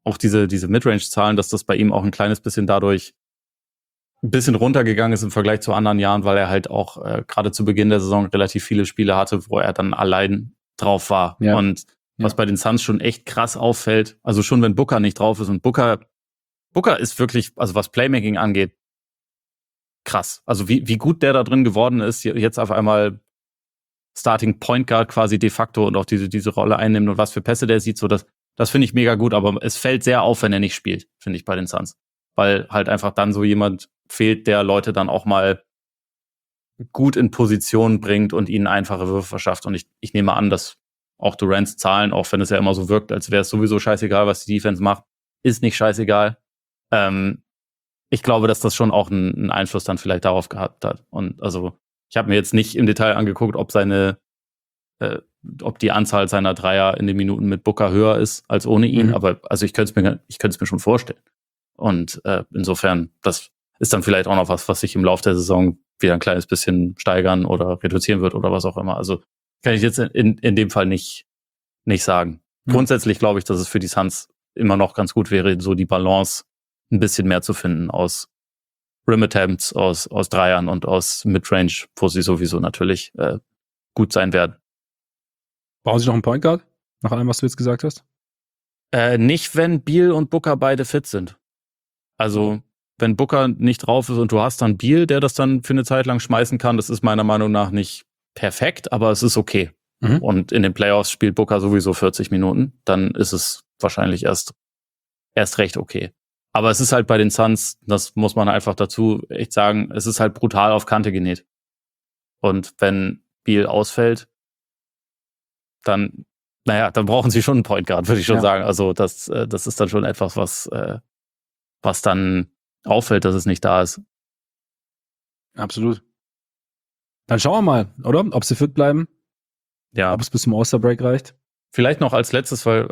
Speaker 2: auch diese Midrange-Zahlen, dass das bei ihm auch ein kleines bisschen dadurch ein bisschen runtergegangen ist im Vergleich zu anderen Jahren, weil er halt auch gerade zu Beginn der Saison relativ viele Spiele hatte, wo er dann allein drauf war.
Speaker 1: Ja.
Speaker 2: Und was bei den Suns schon echt krass auffällt, also schon wenn Booker nicht drauf ist, und Booker ist wirklich, also was Playmaking angeht, krass. Also wie gut der da drin geworden ist, jetzt auf einmal Starting Point Guard quasi de facto und auch diese Rolle einnimmt und was für Pässe der sieht, so das finde ich mega gut, aber es fällt sehr auf, wenn er nicht spielt, finde ich, bei den Suns. Weil halt einfach dann so jemand fehlt, der Leute dann auch mal gut in Position bringt und ihnen einfache Würfe verschafft. Und ich nehme an, dass auch Durants Zahlen, auch wenn es ja immer so wirkt, als wäre es sowieso scheißegal, was die Defense macht, ist nicht scheißegal. Ich glaube, dass das schon auch einen Einfluss dann vielleicht darauf gehabt hat. Und also ich habe mir jetzt nicht im Detail angeguckt, ob die Anzahl seiner Dreier in den Minuten mit Booker höher ist als ohne ihn, aber also ich könnte es mir schon vorstellen. Und insofern, das ist dann vielleicht auch noch was sich im Laufe der Saison wieder ein kleines bisschen steigern oder reduzieren wird oder was auch immer. Also kann ich jetzt in dem Fall nicht sagen. Grundsätzlich glaube ich, dass es für die Suns immer noch ganz gut wäre, so die Balance ein bisschen mehr zu finden aus Rim Attempts, aus Dreiern und aus Midrange, wo sie sowieso natürlich gut sein werden.
Speaker 1: Brauchen Sie noch einen Point Guard? Nach allem, was du jetzt gesagt hast?
Speaker 2: Nicht, wenn Beal und Booker beide fit sind. Also, wenn Booker nicht drauf ist und du hast dann Beal, der das dann für eine Zeit lang schmeißen kann, das ist meiner Meinung nach nicht perfekt, aber es ist okay. Und in den Playoffs spielt Booker sowieso 40 Minuten, dann ist es wahrscheinlich erst recht okay. Aber es ist halt bei den Suns, das muss man einfach dazu echt sagen, es ist halt brutal auf Kante genäht. Und wenn Beal ausfällt, dann brauchen sie schon einen Point Guard, würde ich schon sagen. Also das ist dann schon etwas, was dann auffällt, dass es nicht da ist.
Speaker 1: Absolut. Dann schauen wir mal, oder? Ob sie fit bleiben.
Speaker 2: Ja.
Speaker 1: Ob es bis zum All-Star-Break reicht.
Speaker 2: Vielleicht noch als letztes, weil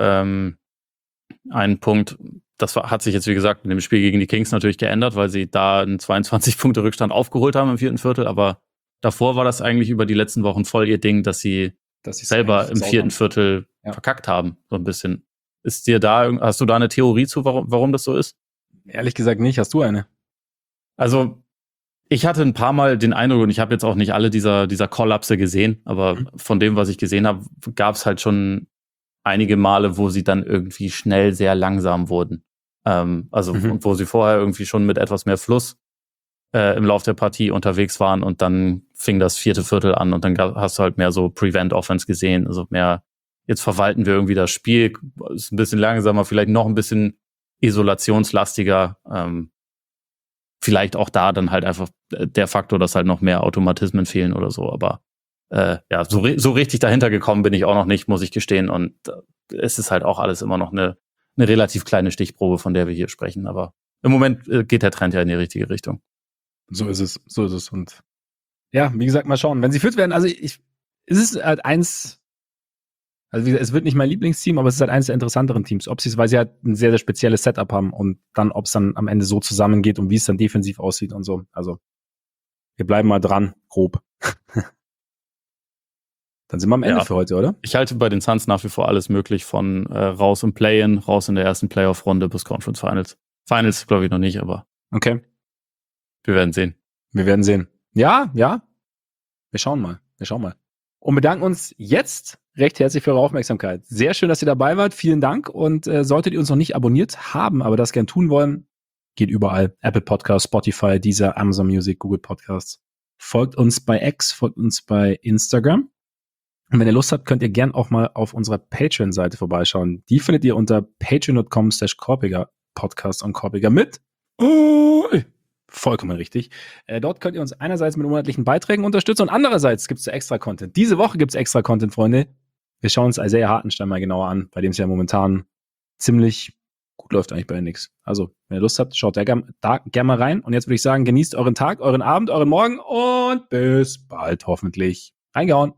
Speaker 2: ein Punkt, hat sich jetzt, wie gesagt, in dem Spiel gegen die Kings natürlich geändert, weil sie da einen 22-Punkte-Rückstand aufgeholt haben im 4. Viertel, aber davor war das eigentlich über die letzten Wochen voll ihr Ding, dass sie selber im 4. Viertel verkackt haben, so ein bisschen. Hast du da eine Theorie zu, warum das so ist?
Speaker 1: Ehrlich gesagt nicht. Hast du eine?
Speaker 2: Also, ich hatte ein paar Mal den Eindruck, und ich habe jetzt auch nicht alle dieser Kollapse gesehen, aber von dem, was ich gesehen habe, gab es halt schon einige Male, wo sie dann irgendwie schnell sehr langsam wurden. Und wo sie vorher irgendwie schon mit etwas mehr Fluss im Lauf der Partie unterwegs waren und dann fing das 4. Viertel an und dann hast du halt mehr so Prevent-Offense gesehen, also mehr, jetzt verwalten wir irgendwie das Spiel, ist ein bisschen langsamer, vielleicht noch ein bisschen isolationslastiger, vielleicht auch da dann halt einfach der Faktor, dass halt noch mehr Automatismen fehlen oder so, aber so richtig dahinter gekommen bin ich auch noch nicht, muss ich gestehen, und es ist halt auch alles immer noch eine relativ kleine Stichprobe, von der wir hier sprechen, aber im Moment geht der Trend ja in die richtige Richtung.
Speaker 1: So ist es. Und ja, wie gesagt, mal schauen. Wenn sie fit werden, also es ist halt eins, also wie gesagt, es wird nicht mein Lieblingsteam, aber es ist halt eines der interessanteren Teams. Weil sie halt ein sehr, sehr spezielles Setup haben und dann, ob es dann am Ende so zusammengeht und wie es dann defensiv aussieht und so. Also, wir bleiben mal dran, grob. Dann sind wir am Ende für heute, oder?
Speaker 2: Ich halte bei den Suns nach wie vor alles möglich, von raus im Play-In, raus in der ersten Playoff-Runde bis Conference Finals. Finals glaube ich noch nicht, aber
Speaker 1: okay.
Speaker 2: Wir werden sehen.
Speaker 1: Ja. Wir schauen mal. Und bedanken uns jetzt recht herzlich für eure Aufmerksamkeit. Sehr schön, dass ihr dabei wart. Vielen Dank. Und solltet ihr uns noch nicht abonniert haben, aber das gern tun wollen, geht überall. Apple Podcasts, Spotify, Deezer, Amazon Music, Google Podcasts. Folgt uns bei X, folgt uns bei Instagram. Und wenn ihr Lust habt, könnt ihr gern auch mal auf unserer Patreon-Seite vorbeischauen. Die findet ihr unter patreon.com/Korpiger-Podcast und Korpiger mit vollkommen richtig. Dort könnt ihr uns einerseits mit monatlichen Beiträgen unterstützen und andererseits gibt es extra Content. Diese Woche gibt es extra Content, Freunde. Wir schauen uns Isaiah Hartenstein mal genauer an, bei dem es ja momentan ziemlich gut läuft eigentlich bei nix. Also, wenn ihr Lust habt, schaut da gerne mal rein. Und jetzt würde ich sagen, genießt euren Tag, euren Abend, euren Morgen und bis bald hoffentlich. Reingehauen.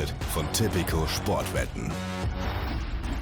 Speaker 3: präsentiert von Tipico Sportwetten.